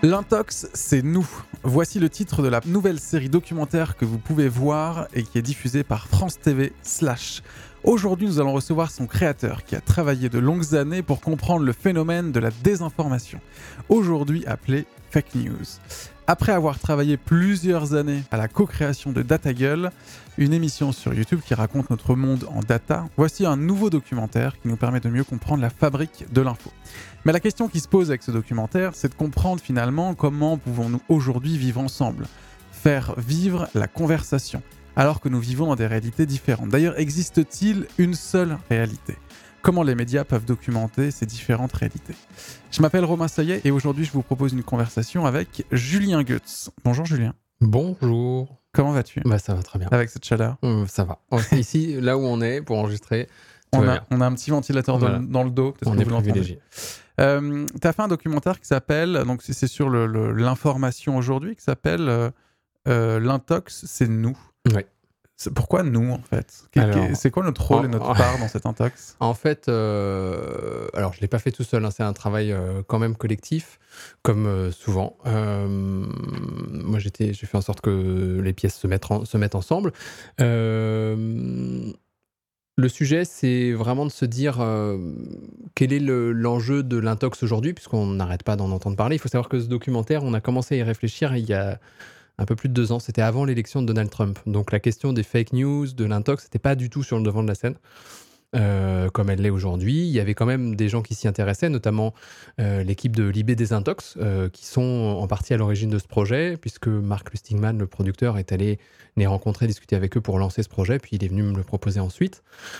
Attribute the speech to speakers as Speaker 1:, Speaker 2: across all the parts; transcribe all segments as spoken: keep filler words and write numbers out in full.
Speaker 1: L'intox, c'est nous. Voici le titre de la nouvelle série documentaire que vous pouvez voir et qui est diffusée par France T V slash. Aujourd'hui, nous allons recevoir son créateur qui a travaillé de longues années pour comprendre le phénomène de la désinformation, aujourd'hui appelé fake news. Après avoir travaillé plusieurs années à la co-création de DataGueule, une émission sur YouTube qui raconte notre monde en data, voici un nouveau documentaire qui nous permet de mieux comprendre la fabrique de l'info. Mais la question qui se pose avec ce documentaire, c'est de comprendre finalement comment pouvons-nous aujourd'hui vivre ensemble, faire vivre la conversation, alors que nous vivons dans des réalités différentes. D'ailleurs, existe-t-il une seule réalité ? Comment les médias peuvent documenter ces différentes réalités ? Je m'appelle Romain Saillet et aujourd'hui je vous propose une conversation avec Julien Goetz. Bonjour Julien.
Speaker 2: Bonjour.
Speaker 1: Comment vas-tu ?
Speaker 2: Bah ça va très bien.
Speaker 1: Avec cette chaleur ?
Speaker 2: Mmh, ça va. Ici, là où on est pour enregistrer,
Speaker 1: on a, on a un petit ventilateur voilà. dans, dans le dos.
Speaker 2: On est privilégié.
Speaker 1: Euh, tu as fait un documentaire qui s'appelle, donc c'est sur le, le, l'information aujourd'hui, qui s'appelle euh, euh, L'intox, c'est nous.
Speaker 2: Oui.
Speaker 1: C'est pourquoi nous, en fait ? Alors, c'est quoi notre rôle en, et notre part dans cet intox ?
Speaker 2: En fait, euh, alors je ne l'ai pas fait tout seul, hein, c'est un travail euh, quand même collectif, comme euh, souvent. Euh, moi, j'étais, j'ai fait en sorte que les pièces se mettent, en, se mettent ensemble. Euh, le sujet, c'est vraiment de se dire euh, quel est le, l'enjeu de l'intox aujourd'hui, puisqu'on n'arrête pas d'en entendre parler. Il faut savoir que ce documentaire, on a commencé à y réfléchir il y a un peu plus de deux ans, c'était avant l'élection de Donald Trump. Donc la question des fake news, de l'intox, c'était pas du tout sur le devant de la scène, euh, comme elle l'est aujourd'hui. Il y avait quand même des gens qui s'y intéressaient, notamment euh, l'équipe de Libé Désintox, euh, qui sont en partie à l'origine de ce projet, puisque Mark Lustigman, le producteur, est allé les rencontrer, discuter avec eux pour lancer ce projet, puis il est venu me le proposer ensuite,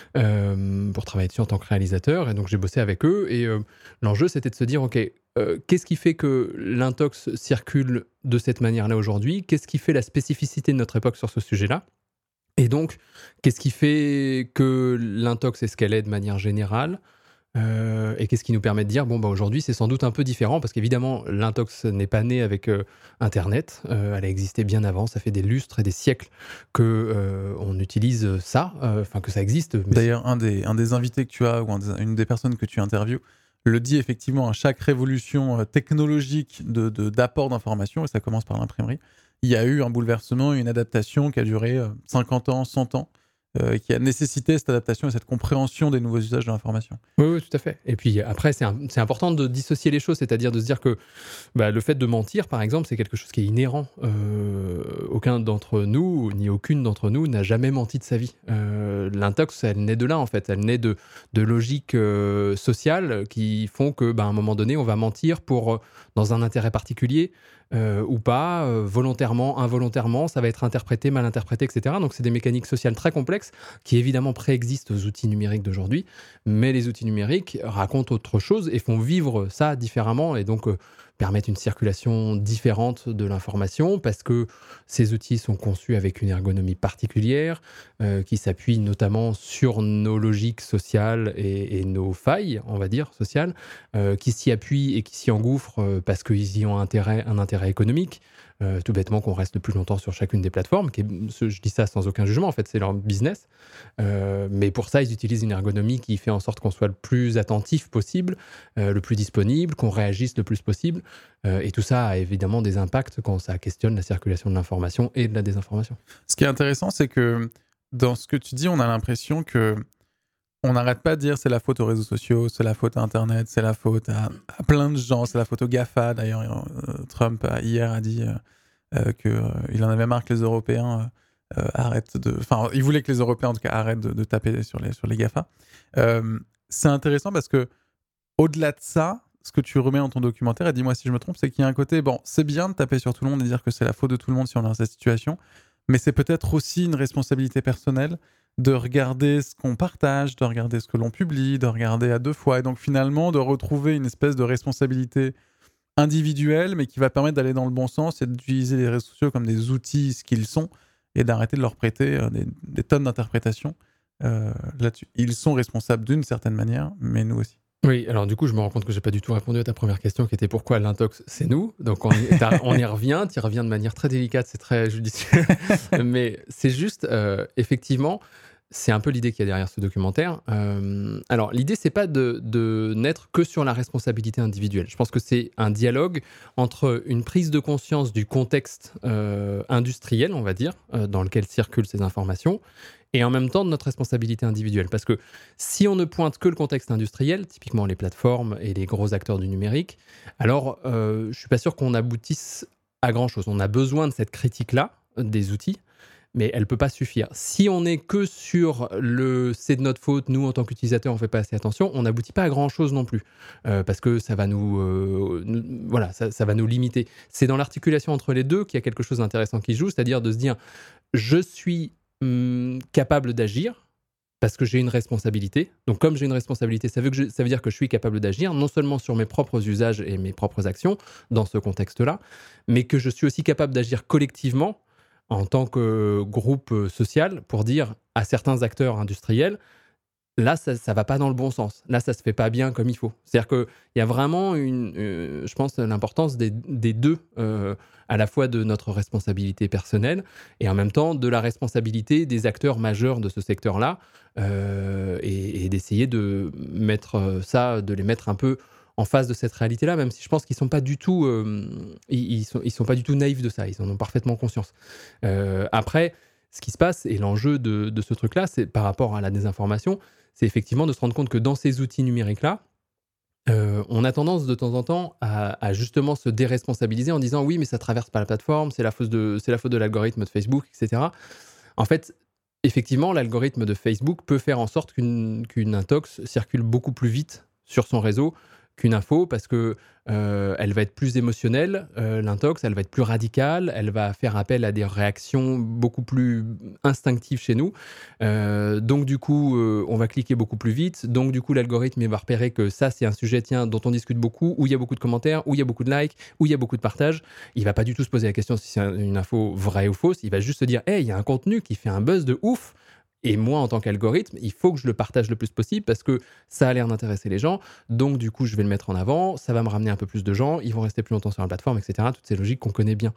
Speaker 2: euh, pour travailler dessus en tant que réalisateur, et donc j'ai bossé avec eux, et euh, l'enjeu c'était de se dire, ok, Euh, qu'est-ce qui fait que l'intox circule de cette manière-là aujourd'hui ? Qu'est-ce qui fait la spécificité de notre époque sur ce sujet-là ? Et donc, qu'est-ce qui fait que l'intox est ce qu'elle est de manière générale ? euh, Et qu'est-ce qui nous permet de dire, bon, bah, aujourd'hui, c'est sans doute un peu différent, parce qu'évidemment, l'intox n'est pas née avec euh, Internet. Euh, elle a existé bien avant. Ça fait des lustres et des siècles qu'on euh, utilise ça, enfin, euh, que ça existe. Mais
Speaker 1: D'ailleurs, un des, un des invités que tu as, ou un des, une des personnes que tu interviews, le dit effectivement, à chaque révolution technologique de, de, d'apport d'informations, et ça commence par l'imprimerie, il y a eu un bouleversement, une adaptation qui a duré cinquante ans, cent ans, euh, qui a nécessité cette adaptation et cette compréhension des nouveaux usages de l'information.
Speaker 2: Oui, oui, tout à fait. Et puis après, c'est, un, c'est important de dissocier les choses, c'est-à-dire de se dire que bah, le fait de mentir, par exemple, c'est quelque chose qui est inhérent. Euh, aucun d'entre nous, ni aucune d'entre nous, n'a jamais menti de sa vie. Euh, l'intox, elle naît de là, en fait. Elle naît de, de logiques euh, sociales qui font que, bah, à un moment donné, on va mentir pour, dans un intérêt particulier, Euh, ou pas, euh, volontairement, involontairement, ça va être interprété, mal interprété, et cetera. Donc c'est des mécaniques sociales très complexes qui évidemment préexistent aux outils numériques d'aujourd'hui, mais les outils numériques racontent autre chose et font vivre ça différemment et donc euh, permettent une circulation différente de l'information parce que ces outils sont conçus avec une ergonomie particulière euh, qui s'appuie notamment sur nos logiques sociales et, et nos failles, on va dire, sociales, euh, qui s'y appuient et qui s'y engouffrent euh, parce qu'ils y ont intérêt, un intérêt économique, euh, tout bêtement qu'on reste le plus longtemps sur chacune des plateformes, qui est, je dis ça sans aucun jugement, en fait, c'est leur business. Euh, mais pour ça, ils utilisent une ergonomie qui fait en sorte qu'on soit le plus attentif possible, euh, le plus disponible, qu'on réagisse le plus possible. Euh, et tout ça a évidemment des impacts quand ça questionne la circulation de l'information et de la désinformation.
Speaker 1: Ce qui est intéressant, c'est que dans ce que tu dis, on a l'impression que on n'arrête pas de dire c'est la faute aux réseaux sociaux, c'est la faute à Internet, c'est la faute à, à plein de gens, c'est la faute aux GAFA. D'ailleurs, euh, Trump a, hier a dit euh, euh, qu'il euh, en avait marre que les Européens euh, arrêtent de... Enfin, il voulait que les Européens, en tout cas, arrêtent de, de taper sur les, sur les GAFA. Euh, c'est intéressant parce que, au-delà de ça, ce que tu remets dans ton documentaire, et dis-moi si je me trompe, c'est qu'il y a un côté, bon, c'est bien de taper sur tout le monde et dire que c'est la faute de tout le monde si on est dans cette situation, mais c'est peut-être aussi une responsabilité personnelle de regarder ce qu'on partage, de regarder ce que l'on publie, de regarder à deux fois, et donc finalement de retrouver une espèce de responsabilité individuelle, mais qui va permettre d'aller dans le bon sens et d'utiliser les réseaux sociaux comme des outils, ce qu'ils sont, et d'arrêter de leur prêter euh, des, des tonnes d'interprétations euh, là-dessus. Ils sont responsables d'une certaine manière, mais nous aussi.
Speaker 2: Oui, alors du coup, je me rends compte que j'ai pas du tout répondu à ta première question qui était pourquoi l'intox, c'est nous. Donc on y, on y revient, tu y reviens de manière très délicate, c'est très judicieux. Mais c'est juste, euh, effectivement, c'est un peu l'idée qu'il y a derrière ce documentaire. Euh, alors, l'idée, c'est pas de, de n'être que sur la responsabilité individuelle. Je pense que c'est un dialogue entre une prise de conscience du contexte euh, industriel, on va dire, euh, dans lequel circulent ces informations, et en même temps de notre responsabilité individuelle. Parce que si on ne pointe que le contexte industriel, typiquement les plateformes et les gros acteurs du numérique, alors euh, je suis pas sûr qu'on aboutisse à grand-chose. On a besoin de cette critique-là, des outils, mais elle ne peut pas suffire. Si on n'est que sur le « c'est de notre faute, nous en tant qu'utilisateurs on ne fait pas assez attention », on n'aboutit pas à grand-chose non plus, euh, parce que ça va nous, euh, nous voilà, ça, ça va nous limiter. C'est dans l'articulation entre les deux qu'il y a quelque chose d'intéressant qui se joue, c'est-à-dire de se dire « je suis hum, capable d'agir », parce que j'ai une responsabilité. Donc, comme j'ai une responsabilité, ça veut, que je, ça veut dire que je suis capable d'agir, non seulement sur mes propres usages et mes propres actions, dans ce contexte-là, mais que je suis aussi capable d'agir collectivement, en tant que groupe social, pour dire à certains acteurs industriels, là, ça ne va pas dans le bon sens. Là, ça ne se fait pas bien comme il faut. C'est-à-dire qu'il y a vraiment, une, euh, je pense, l'importance des, des deux, euh, à la fois de notre responsabilité personnelle et en même temps de la responsabilité des acteurs majeurs de ce secteur-là, euh, et, et d'essayer de mettre ça, de les mettre un peu en face de cette réalité-là, même si je pense qu'ils sont pas du tout, euh, ils, ils sont, ils sont pas du tout naïfs de ça. Ils en ont parfaitement conscience. Euh, après, ce qui se passe et l'enjeu de, de ce truc-là, c'est par rapport à la désinformation, c'est effectivement de se rendre compte que dans ces outils numériques-là, euh, on a tendance de temps en temps à, à justement se déresponsabiliser en disant oui, mais ça traverse pas la plateforme, c'est la faute de, c'est la faute de l'algorithme de Facebook, et cetera. En fait, effectivement, l'algorithme de Facebook peut faire en sorte qu'une, qu'une intox circule beaucoup plus vite sur son réseau qu'une info, parce que euh, elle va être plus émotionnelle, euh, l'intox, elle va être plus radicale, elle va faire appel à des réactions beaucoup plus instinctives chez nous. Euh, donc du coup, euh, on va cliquer beaucoup plus vite. Donc du coup, l'algorithme il va repérer que ça, c'est un sujet tiens, dont on discute beaucoup, où il y a beaucoup de commentaires, où il y a beaucoup de likes, où il y a beaucoup de partages. Il va pas du tout se poser la question si c'est une info vraie ou fausse. Il va juste se dire, hey, il y a un contenu qui fait un buzz de ouf. Et moi, en tant qu'algorithme, il faut que je le partage le plus possible parce que ça a l'air d'intéresser les gens. Donc, du coup, je vais le mettre en avant. Ça va me ramener un peu plus de gens. Ils vont rester plus longtemps sur la plateforme, et cetera. Toutes ces logiques qu'on connaît bien.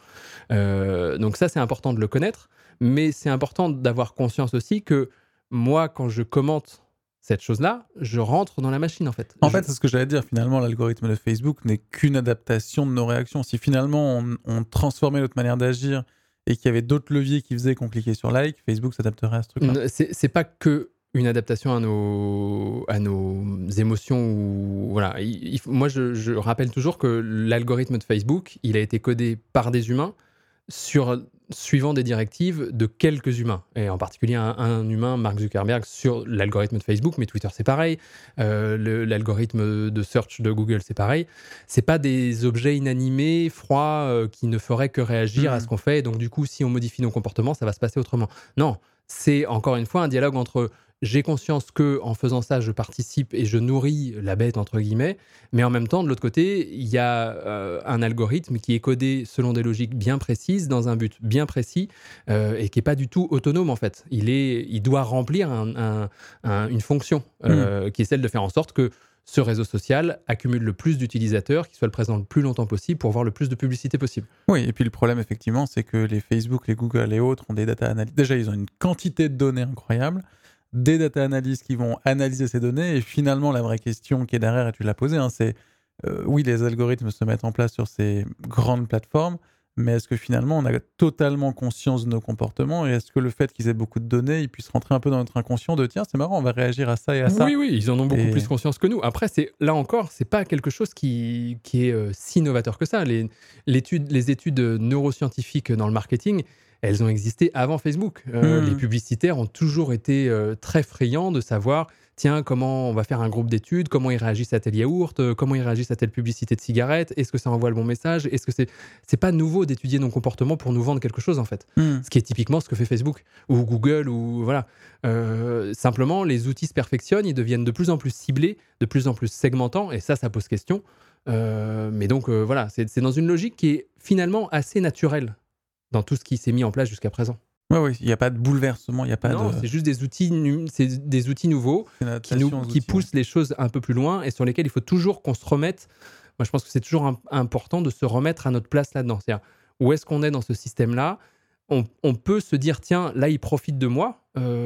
Speaker 2: Euh, donc ça, c'est important de le connaître. Mais c'est important d'avoir conscience aussi que moi, quand je commente cette chose-là, je rentre dans la machine, en fait.
Speaker 1: En
Speaker 2: je...
Speaker 1: fait, c'est ce que j'allais dire. Finalement, l'algorithme de Facebook n'est qu'une adaptation de nos réactions. Si finalement, on, on transformait notre manière d'agir et qu'il y avait d'autres leviers qui faisaient qu'on cliquait sur like, Facebook s'adapterait à ce truc-là.
Speaker 2: C'est, c'est pas que une adaptation à nos, à nos émotions. Ou, voilà. Il, il, moi, je, je rappelle toujours que l'algorithme de Facebook, il a été codé par des humains sur, suivant des directives de quelques humains. Et en particulier un, un humain, Mark Zuckerberg, sur l'algorithme de Facebook, mais Twitter, c'est pareil. Euh, le, l'algorithme de search de Google, c'est pareil. C'est pas des objets inanimés, froids, euh, qui ne feraient que réagir mmh. à ce qu'on fait. Et donc, du coup, si on modifie nos comportements, ça va se passer autrement. Non, c'est encore une fois un dialogue entre j'ai conscience que en faisant ça, je participe et je nourris la bête, entre guillemets, mais en même temps, de l'autre côté, il y a euh, un algorithme qui est codé selon des logiques bien précises, dans un but bien précis, euh, et qui n'est pas du tout autonome, en fait. Il, est, il doit remplir un, un, un, une fonction euh, mmh. qui est celle de faire en sorte que ce réseau social accumule le plus d'utilisateurs, qui soit présent le plus longtemps possible pour voir le plus de publicité possible.
Speaker 1: Oui, et puis le problème, effectivement, c'est que les Facebook, les Google et autres ont des data analysts. Déjà, ils ont une quantité de données incroyable, des data analystes qui vont analyser ces données, et finalement, la vraie question qui est derrière, et tu l'as posée, hein, c'est euh, oui, les algorithmes se mettent en place sur ces grandes plateformes, mais est-ce que finalement, on a totalement conscience de nos comportements, et est-ce que le fait qu'ils aient beaucoup de données, ils puissent rentrer un peu dans notre inconscient de tiens, c'est marrant, on va réagir à ça et à ça.
Speaker 2: Oui, oui, ils en ont beaucoup et... plus conscience que nous. Après, c'est, là encore, c'est pas quelque chose qui, qui est euh, si novateur que ça. Les, l'étude, les études neuroscientifiques dans le marketing, elles ont existé avant Facebook. Euh, mmh. Les publicitaires ont toujours été euh, très friands de savoir, tiens, comment on va faire un groupe d'études, comment ils réagissent à tel yaourt, euh, comment ils réagissent à telle publicité de cigarette, est-ce que ça envoie le bon message, est-ce que c'est... C'est pas nouveau d'étudier nos comportements pour nous vendre quelque chose, en fait. Mmh. Ce qui est typiquement ce que fait Facebook, ou Google, ou voilà. Euh, simplement, les outils se perfectionnent, ils deviennent de plus en plus ciblés, de plus en plus segmentants, et ça, ça pose question. Euh, mais donc, euh, voilà, c'est, c'est dans une logique qui est finalement assez naturelle dans tout ce qui s'est mis en place jusqu'à présent.
Speaker 1: Oui, oui, il n'y a pas de bouleversement, il n'y a pas
Speaker 2: non,
Speaker 1: de...
Speaker 2: c'est juste des outils, nu- c'est des outils nouveaux qui, nous, qui outils, poussent ouais. les choses un peu plus loin et sur lesquels il faut toujours qu'on se remette. Moi, je pense que c'est toujours un, important de se remettre à notre place là-dedans. C'est-à-dire, où est-ce qu'on est dans ce système-là ? on, on peut se dire, tiens, là, il profite de moi. Euh,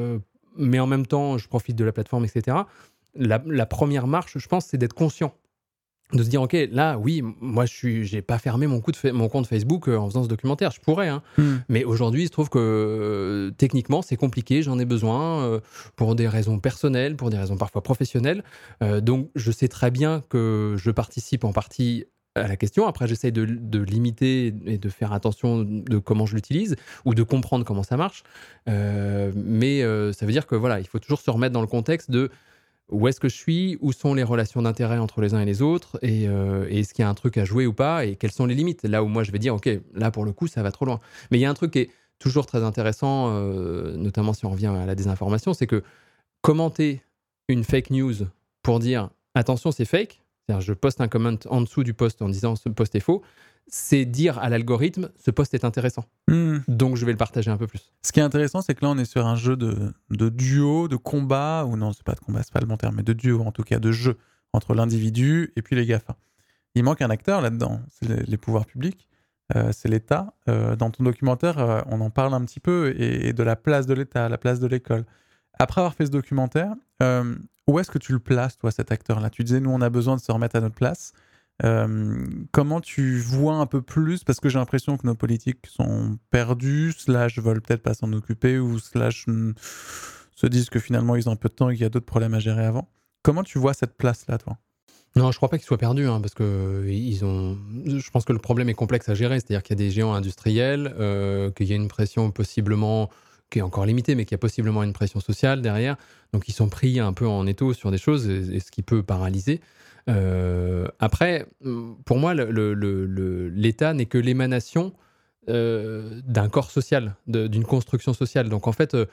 Speaker 2: mais en même temps, je profite de la plateforme, et cetera. La, la première marche, je pense, c'est d'être conscient. De se dire, OK, là, oui, moi, je n'ai pas fermé mon, coup de fa- mon compte Facebook euh, en faisant ce documentaire. Je pourrais, hein.
Speaker 1: Hmm.
Speaker 2: Mais aujourd'hui, il se trouve que euh, techniquement, c'est compliqué. J'en ai besoin euh, pour des raisons personnelles, pour des raisons parfois professionnelles. Euh, donc, je sais très bien que je participe en partie à la question. Après, j'essaye de, de limiter et de faire attention de comment je l'utilise ou de comprendre comment ça marche. Euh, mais euh, ça veut dire que voilà, il faut toujours se remettre dans le contexte de où est-ce que je suis, où sont les relations d'intérêt entre les uns et les autres, et, euh, et est-ce qu'il y a un truc à jouer ou pas, et quelles sont les limites. Là où moi je vais dire, ok, là pour le coup ça va trop loin. Mais il y a un truc qui est toujours très intéressant, euh, notamment si on revient à la désinformation, c'est que commenter une fake news pour dire attention c'est fake, c'est-à-dire je poste un comment en dessous du post en disant ce post est faux, c'est dire à l'algorithme ce post est intéressant.
Speaker 1: Hmm.
Speaker 2: Donc je vais le partager un peu plus.
Speaker 1: Ce qui est intéressant, c'est que là, on est sur un jeu de, de duo, de combat, ou non, c'est pas de combat, c'est pas le bon terme, mais de duo, en tout cas, de jeu entre l'individu et puis les GAFA. Il manque un acteur là-dedans, c'est les, les pouvoirs publics, euh, c'est l'État. Euh, dans ton documentaire, euh, on en parle un petit peu, et, et de la place de l'État, la place de l'école. Après avoir fait ce documentaire, euh, où est-ce que tu le places, toi, cet acteur-là ? Tu disais, nous, on a besoin de se remettre à notre place. Euh, comment tu vois un peu plus, parce que j'ai l'impression que nos politiques sont perdus, slash veulent peut-être pas s'en occuper, ou slash mm, se disent que finalement ils ont un peu de temps et qu'il y a d'autres problèmes à gérer avant. Comment tu vois cette place-là, toi ?
Speaker 2: Non, je crois pas qu'ils soient perdus, hein, parce que ils ont. Je pense que le problème est complexe à gérer, c'est-à-dire qu'il y a des géants industriels, euh, qu'il y a une pression possiblement qui est encore limitée, mais qu'il y a possiblement une pression sociale derrière. Donc ils sont pris un peu en étau sur des choses, et, et ce qui peut paralyser. Euh, après, pour moi, le, le, le, l'État n'est que l'émanation euh, d'un corps social, de, d'une construction sociale. Donc en fait, il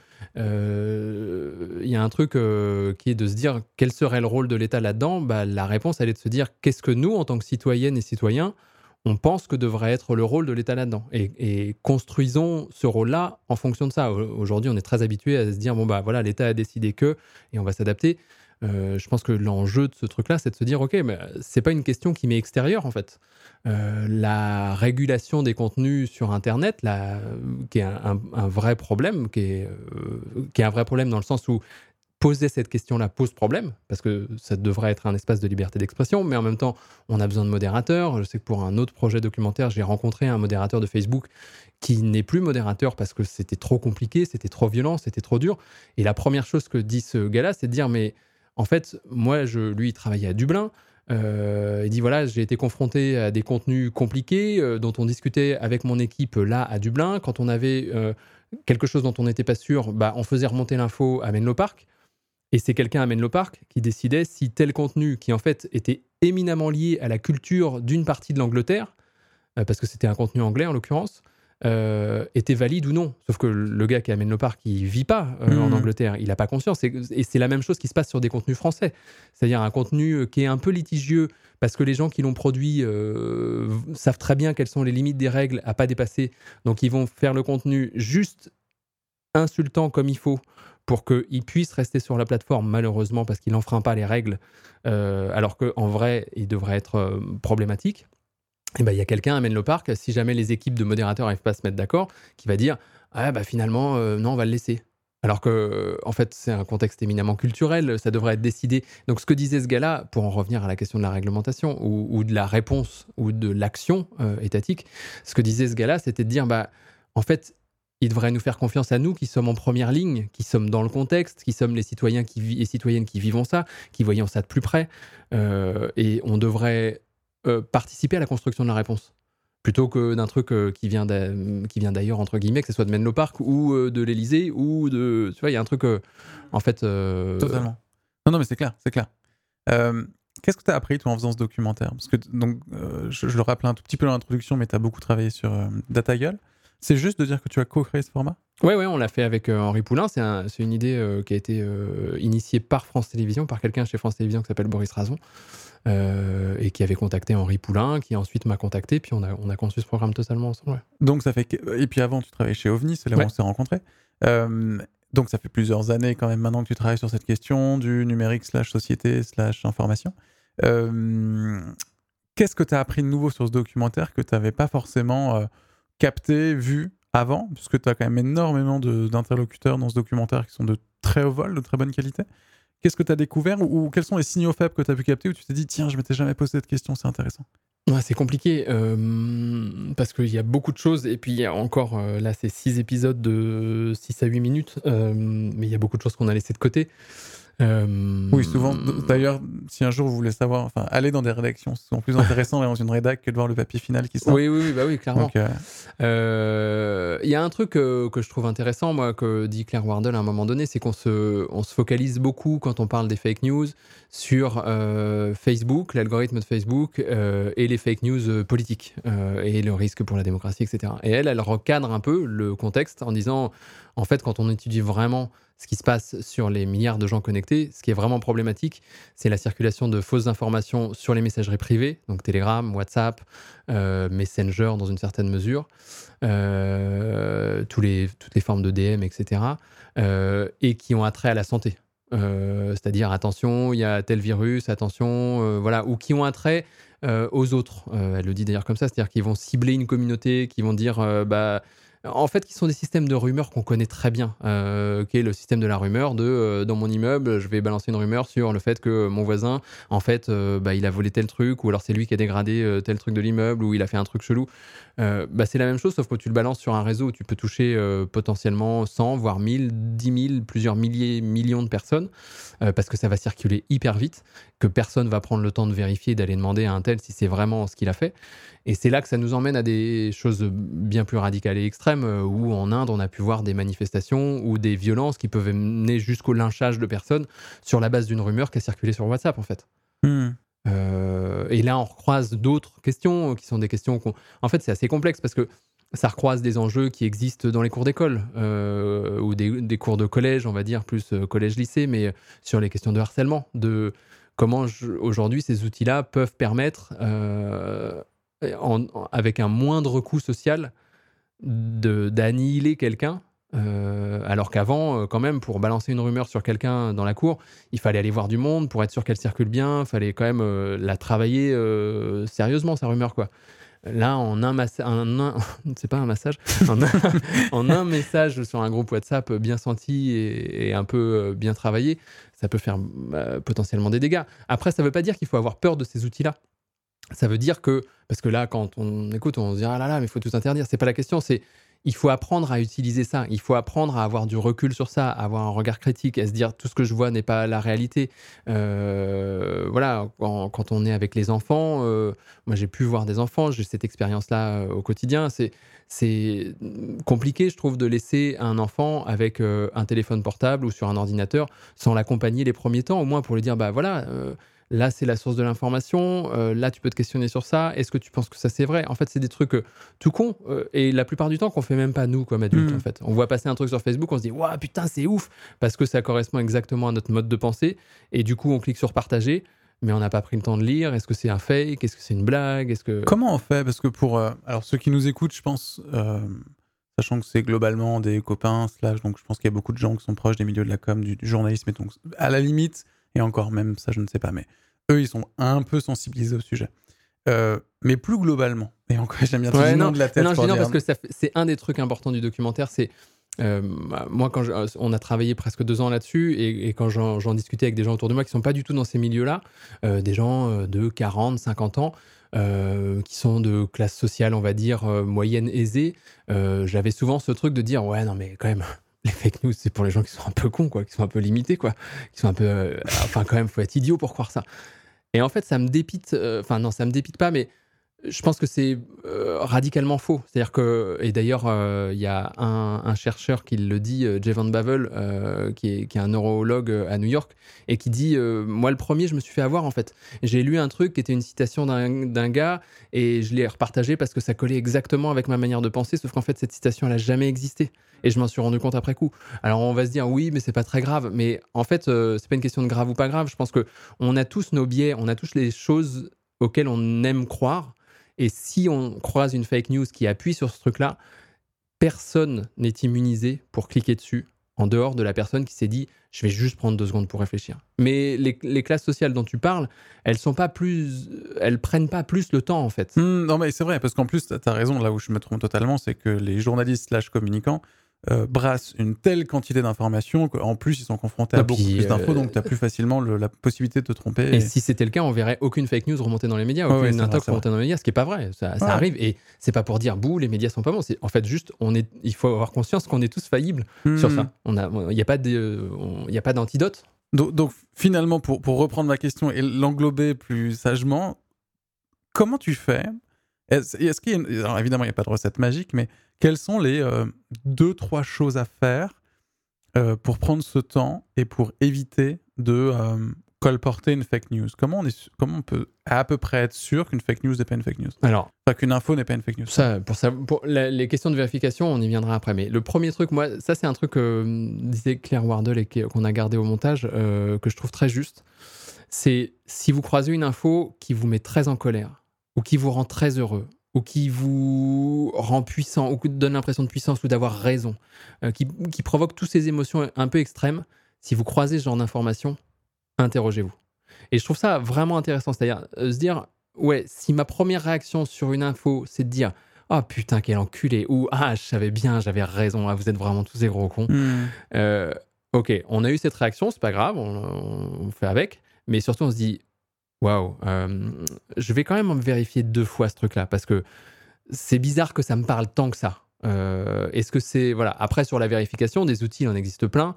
Speaker 2: euh, y a un truc euh, qui est de se dire quel serait le rôle de l'État là-dedans. Bah, la réponse, elle est de se dire qu'est-ce que nous, en tant que citoyennes et citoyens, on pense que devrait être le rôle de l'État là-dedans. Et, et construisons ce rôle-là en fonction de ça. Aujourd'hui, on est très habitué à se dire bon bah voilà, l'État a décidé que, et on va s'adapter. Euh, je pense que l'enjeu de ce truc-là, c'est de se dire, ok, mais c'est pas une question qui m'est extérieure en fait. Euh, la régulation des contenus sur Internet, là, qui est un, un, un vrai problème, qui est, euh, qui est un vrai problème dans le sens où poser cette question-là pose problème, parce que ça devrait être un espace de liberté d'expression, mais en même temps, on a besoin de modérateurs. Je sais que pour un autre projet documentaire, j'ai rencontré un modérateur de Facebook qui n'est plus modérateur parce que c'était trop compliqué, c'était trop violent, c'était trop dur. Et la première chose que dit ce gars-là, c'est de dire, mais en fait, moi, je, lui, il travaillait à Dublin. Euh, il dit, voilà, j'ai été confronté à des contenus compliqués euh, dont on discutait avec mon équipe là, à Dublin. Quand on avait euh, quelque chose dont on n'était pas sûr, bah, on faisait remonter l'info à Menlo Park. Et c'est quelqu'un à Menlo Park qui décidait si tel contenu, qui en fait était éminemment lié à la culture d'une partie de l'Angleterre, euh, parce que c'était un contenu anglais en l'occurrence, euh, était valide ou non. Sauf que le gars qui amène le parc, il vit pas euh, mmh. en Angleterre, il n'a pas conscience. Et, et c'est la même chose qui se passe sur des contenus français. C'est-à-dire un contenu qui est un peu litigieux parce que les gens qui l'ont produit euh, savent très bien quelles sont les limites des règles à pas dépasser. Donc ils vont faire le contenu juste insultant comme il faut pour qu'il puisse rester sur la plateforme, malheureusement, parce qu'il n'enfreint pas les règles, euh, alors qu'en vrai, il devrait être euh, problématique. Et ben, il y a quelqu'un à Menlo Park, si jamais les équipes de modérateurs n'arrivent pas à se mettre d'accord, qui va dire ah, bah, finalement, euh, non, on va le laisser. Alors que, en fait, c'est un contexte éminemment culturel, ça devrait être décidé. Donc, ce que disait ce gars-là, pour en revenir à la question de la réglementation ou, ou de la réponse ou de l'action euh, étatique, ce que disait ce gars-là, c'était de dire bah, en fait, il devrait nous faire confiance à nous qui sommes en première ligne, qui sommes dans le contexte, qui sommes les citoyens qui vi- et citoyennes qui vivons ça, qui voyons ça de plus près. Euh, et on devrait euh, participer à la construction de la réponse. Plutôt que d'un truc euh, qui, vient qui vient d'ailleurs, entre guillemets, que ce soit de Menlo Park ou euh, de l'Élysée ou de... Tu vois, il y a un truc, euh, en fait... Euh...
Speaker 1: Totalement. Non, non, mais c'est clair, c'est clair. Euh, qu'est-ce que tu as appris, toi, en faisant ce documentaire ? Parce que, donc, euh, je, je le rappelais un tout petit peu dans l'introduction, mais tu as beaucoup travaillé sur euh, DataGueule. C'est juste de dire que tu as co-créé ce format ?
Speaker 2: Oui, ouais, on l'a fait avec euh, Henri Poulain. C'est, un, c'est une idée euh, qui a été euh, initiée par France Télévisions, par quelqu'un chez France Télévisions qui s'appelle Boris Razon, euh, et qui avait contacté Henri Poulain, qui ensuite m'a contacté, puis on a, on a conçu ce programme totalement ensemble. Ouais.
Speaker 1: Donc ça fait que... Et puis avant, tu travaillais chez OVNI, c'est là où ouais. on s'est rencontrés. Euh, donc ça fait plusieurs années quand même maintenant que tu travailles sur cette question du numérique slash société slash information. Euh, qu'est-ce que tu as appris de nouveau sur ce documentaire que tu n'avais pas forcément... Euh, capté, vu avant, puisque tu as quand même énormément de, d'interlocuteurs dans ce documentaire qui sont de très haut vol, de très bonne qualité. Qu'est-ce que tu as découvert ou, ou quels sont les signaux faibles que tu as pu capter où tu t'es dit, tiens, je m'étais jamais posé cette question, c'est intéressant?
Speaker 2: Ouais, c'est compliqué euh, parce qu'il y a beaucoup de choses et puis il y a encore, euh, là c'est six épisodes de six à huit minutes, euh, mais il y a beaucoup de choses qu'on a laissées de côté. Euh...
Speaker 1: Oui, souvent. D'ailleurs, si un jour vous voulez savoir, enfin, aller dans des rédactions, c'est souvent plus intéressant dans une rédac que de voir le papier final qui sort.
Speaker 2: Oui, oui, oui, bah oui, clairement.
Speaker 1: Donc, euh...
Speaker 2: Euh, y a un truc euh, que je trouve intéressant, moi, que dit Claire Wardle à un moment donné, c'est qu'on se, on se focalise beaucoup quand on parle des fake news sur euh, Facebook, l'algorithme de Facebook euh, et les fake news euh, politiques euh, et le risque pour la démocratie, et cetera. Et elle, elle recadre un peu le contexte en disant, en fait, quand on étudie vraiment ce qui se passe sur les milliards de gens connectés, ce qui est vraiment problématique, c'est la circulation de fausses informations sur les messageries privées, donc Telegram, WhatsApp, euh, Messenger dans une certaine mesure, euh, tous les, toutes les formes de D M, et cetera, euh, et qui ont attrait à la santé. Euh, c'est-à-dire, attention, il y a tel virus, attention, euh, voilà, ou qui ont attrait euh, aux autres. Euh, elle le dit d'ailleurs comme ça, c'est-à-dire qu'ils vont cibler une communauté, qui vont dire, euh, bah, en fait, qui sont des systèmes de rumeurs qu'on connaît très bien, euh, qui est le système de la rumeur de euh, dans mon immeuble, je vais balancer une rumeur sur le fait que mon voisin, en fait, euh, bah, il a volé tel truc, ou alors c'est lui qui a dégradé euh, tel truc de l'immeuble, ou il a fait un truc chelou. Euh, bah, c'est la même chose, sauf que tu le balances sur un réseau où tu peux toucher euh, potentiellement cent, voire mille, dix mille, plusieurs milliers, millions de personnes, euh, parce que ça va circuler hyper vite, que personne va prendre le temps de vérifier, d'aller demander à un tel si c'est vraiment ce qu'il a fait. Et c'est là que ça nous emmène à des choses bien plus radicales et extrêmes, où en Inde, on a pu voir des manifestations ou des violences qui peuvent mener jusqu'au lynchage de personnes sur la base d'une rumeur qui a circulé sur WhatsApp, en fait.
Speaker 1: Mmh.
Speaker 2: Euh, et là, on recroise d'autres questions qui sont des questions qu'on... En fait, c'est assez complexe parce que ça recroise des enjeux qui existent dans les cours d'école euh, ou des, des cours de collège, on va dire, plus euh, collège-lycée, mais sur les questions de harcèlement, de comment je, aujourd'hui ces outils-là peuvent permettre... Euh, En, en, avec un moindre coût social, de, d'annihiler quelqu'un, euh, alors qu'avant, euh, quand même, pour balancer une rumeur sur quelqu'un dans la cour, il fallait aller voir du monde pour être sûr qu'elle circule bien, il fallait quand même euh, la travailler euh, sérieusement, sa rumeur, quoi. Là, en un massage, c'est pas un massage, en un, en un message sur un groupe WhatsApp bien senti et, et un peu bien travaillé, ça peut faire euh, potentiellement des dégâts. Après, ça veut pas dire qu'il faut avoir peur de ces outils-là. Ça veut dire que, parce que là, quand on écoute, on se dit « Ah là là, mais il faut tout interdire ». C'est pas la question, c'est il faut apprendre à utiliser ça. Il faut apprendre à avoir du recul sur ça, à avoir un regard critique, à se dire « Tout ce que je vois n'est pas la réalité euh, ». Voilà, quand, quand on est avec les enfants, euh, moi j'ai pu voir des enfants, j'ai cette expérience-là euh, au quotidien. C'est, c'est compliqué, je trouve, de laisser un enfant avec euh, un téléphone portable ou sur un ordinateur sans l'accompagner les premiers temps, au moins pour lui dire « Bah voilà… Euh, ». Là, c'est la source de l'information. Euh, là, tu peux te questionner sur ça. Est-ce que tu penses que ça, c'est vrai ? En fait, c'est des trucs euh, tout cons. Euh, et la plupart du temps, qu'on fait même pas nous, comme adultes, mmh. en fait. On voit passer un truc sur Facebook, on se dit « Waouh, putain, c'est ouf !» Parce que ça correspond exactement à notre mode de pensée. Et du coup, on clique sur « Partager ». Mais on n'a pas pris le temps de lire. Est-ce que c'est un fake ? Est-ce que c'est une blague ? Est-ce que...
Speaker 1: Comment on fait ? Parce que pour... Euh, alors, ceux qui nous écoutent, je pense... Euh, sachant que c'est globalement des copains, slash, donc je pense qu'il y a beaucoup de gens qui sont proches des milieux de la com, du, du journalisme. Et donc, à la limite, et encore même, ça, je ne sais pas, mais... Eux, ils sont un peu sensibilisés au sujet. Euh, mais plus globalement, et encore, j'aime bien
Speaker 2: ouais,
Speaker 1: tout
Speaker 2: non,
Speaker 1: de la tête.
Speaker 2: Non, je dis non,
Speaker 1: dire...
Speaker 2: parce que ça fait, c'est un des trucs importants du documentaire, c'est... Euh, moi, quand je, on a travaillé presque deux ans là-dessus, et, et quand j'en, j'en discutais avec des gens autour de moi qui ne sont pas du tout dans ces milieux-là, euh, des gens de quarante, cinquante ans, euh, qui sont de classe sociale, on va dire, euh, moyenne aisée, euh, j'avais souvent ce truc de dire « Ouais, non, mais quand même... » Les fake news, c'est pour les gens qui sont un peu cons, quoi, qui sont un peu limités, quoi, qui sont un peu... Euh, enfin, quand même, faut être idiot pour croire ça. Et en fait, ça me dépite... Enfin, euh, non, ça me dépite pas, mais je pense que c'est euh, radicalement faux. C'est-à-dire que... Et d'ailleurs, il euh, y a un, un chercheur qui le dit, euh, Jay Van Bavel, euh, qui, est, qui est un neurologue à New York, et qui dit euh, « Moi, le premier, je me suis fait avoir, en fait. J'ai lu un truc qui était une citation d'un, d'un gars, et je l'ai repartagé parce que ça collait exactement avec ma manière de penser, sauf qu'en fait, cette citation, elle n'a jamais existé. Et je m'en suis rendu compte après coup. Alors on va se dire oui, mais c'est pas très grave. Mais en fait, euh, c'est pas une question de grave ou pas grave. Je pense que on a tous nos biais, on a tous les choses auxquelles on aime croire. Et si on croise une fake news qui appuie sur ce truc-là, personne n'est immunisé pour cliquer dessus en dehors de la personne qui s'est dit « je vais juste prendre deux secondes pour réfléchir ». Mais les, les classes sociales dont tu parles, elles sont pas plus, elles prennent pas plus le temps en fait.
Speaker 1: Mmh, non mais c'est vrai, parce qu'en plus, tu as raison, là où je me trompe totalement, c'est que les journalistes slash communicants euh, brassent une telle quantité d'informations qu'en plus ils sont confrontés à
Speaker 2: Et
Speaker 1: beaucoup
Speaker 2: puis,
Speaker 1: plus d'infos,
Speaker 2: euh,
Speaker 1: donc tu as plus facilement le, la possibilité de te tromper.
Speaker 2: Et
Speaker 1: Et...
Speaker 2: si c'était le cas, on verrait aucune fake news remonter dans les médias,
Speaker 1: Ouais,
Speaker 2: aucune
Speaker 1: ouais, c'est
Speaker 2: intox
Speaker 1: vrai, c'est
Speaker 2: remonter dans les médias, ce qui est pas vrai. Ça, ça
Speaker 1: Ouais.
Speaker 2: arrive et c'est pas pour dire bouh, les médias sont pas bons. C'est en fait juste, on est, il faut avoir conscience qu'on est tous faillibles
Speaker 1: Mmh.
Speaker 2: sur ça. On a, il y a pas de, il y a pas d'antidote.
Speaker 1: Donc, donc, finalement, pour, pour reprendre ma question et l'englober plus sagement, comment tu fais? Est-ce, est-ce qu'il y a une... Alors évidemment, il n'y a pas de recette magique, mais quelles sont les euh, deux, trois choses à faire euh, pour prendre ce temps et pour éviter de euh, colporter une fake news? Comment on, est, comment on peut à peu près être sûr qu'une fake news n'est pas une fake news?
Speaker 2: Alors,
Speaker 1: Enfin, qu'une info n'est pas une fake news.
Speaker 2: ça, pour ça, pour la- les questions de vérification, on y viendra après. Mais le premier truc, moi, ça c'est un truc que euh, disait Claire Wardle et qui- qu'on a gardé au montage, euh, que je trouve très juste. C'est si vous croisez une info qui vous met très en colère, ou qui vous rend très heureux, ou qui vous rend puissant, ou qui donne l'impression de puissance ou d'avoir raison, euh, qui, qui provoque toutes ces émotions un peu extrêmes, si vous croisez ce genre d'informations, interrogez-vous. Et je trouve ça vraiment intéressant, c'est-à-dire euh, se dire, ouais, si ma première réaction sur une info, c'est de dire « Oh putain, quel enculé » ou « Ah, je savais bien, j'avais raison, ah, vous êtes vraiment tous des gros cons.
Speaker 1: Mmh.
Speaker 2: Euh, ok, on a eu cette réaction, c'est pas grave, on, on fait avec, mais surtout on se dit waouh, euh, je vais quand même vérifier deux fois ce truc-là parce que c'est bizarre que ça me parle tant que ça. Euh, est-ce que c'est voilà. Après sur la vérification, des outils, il en existe plein.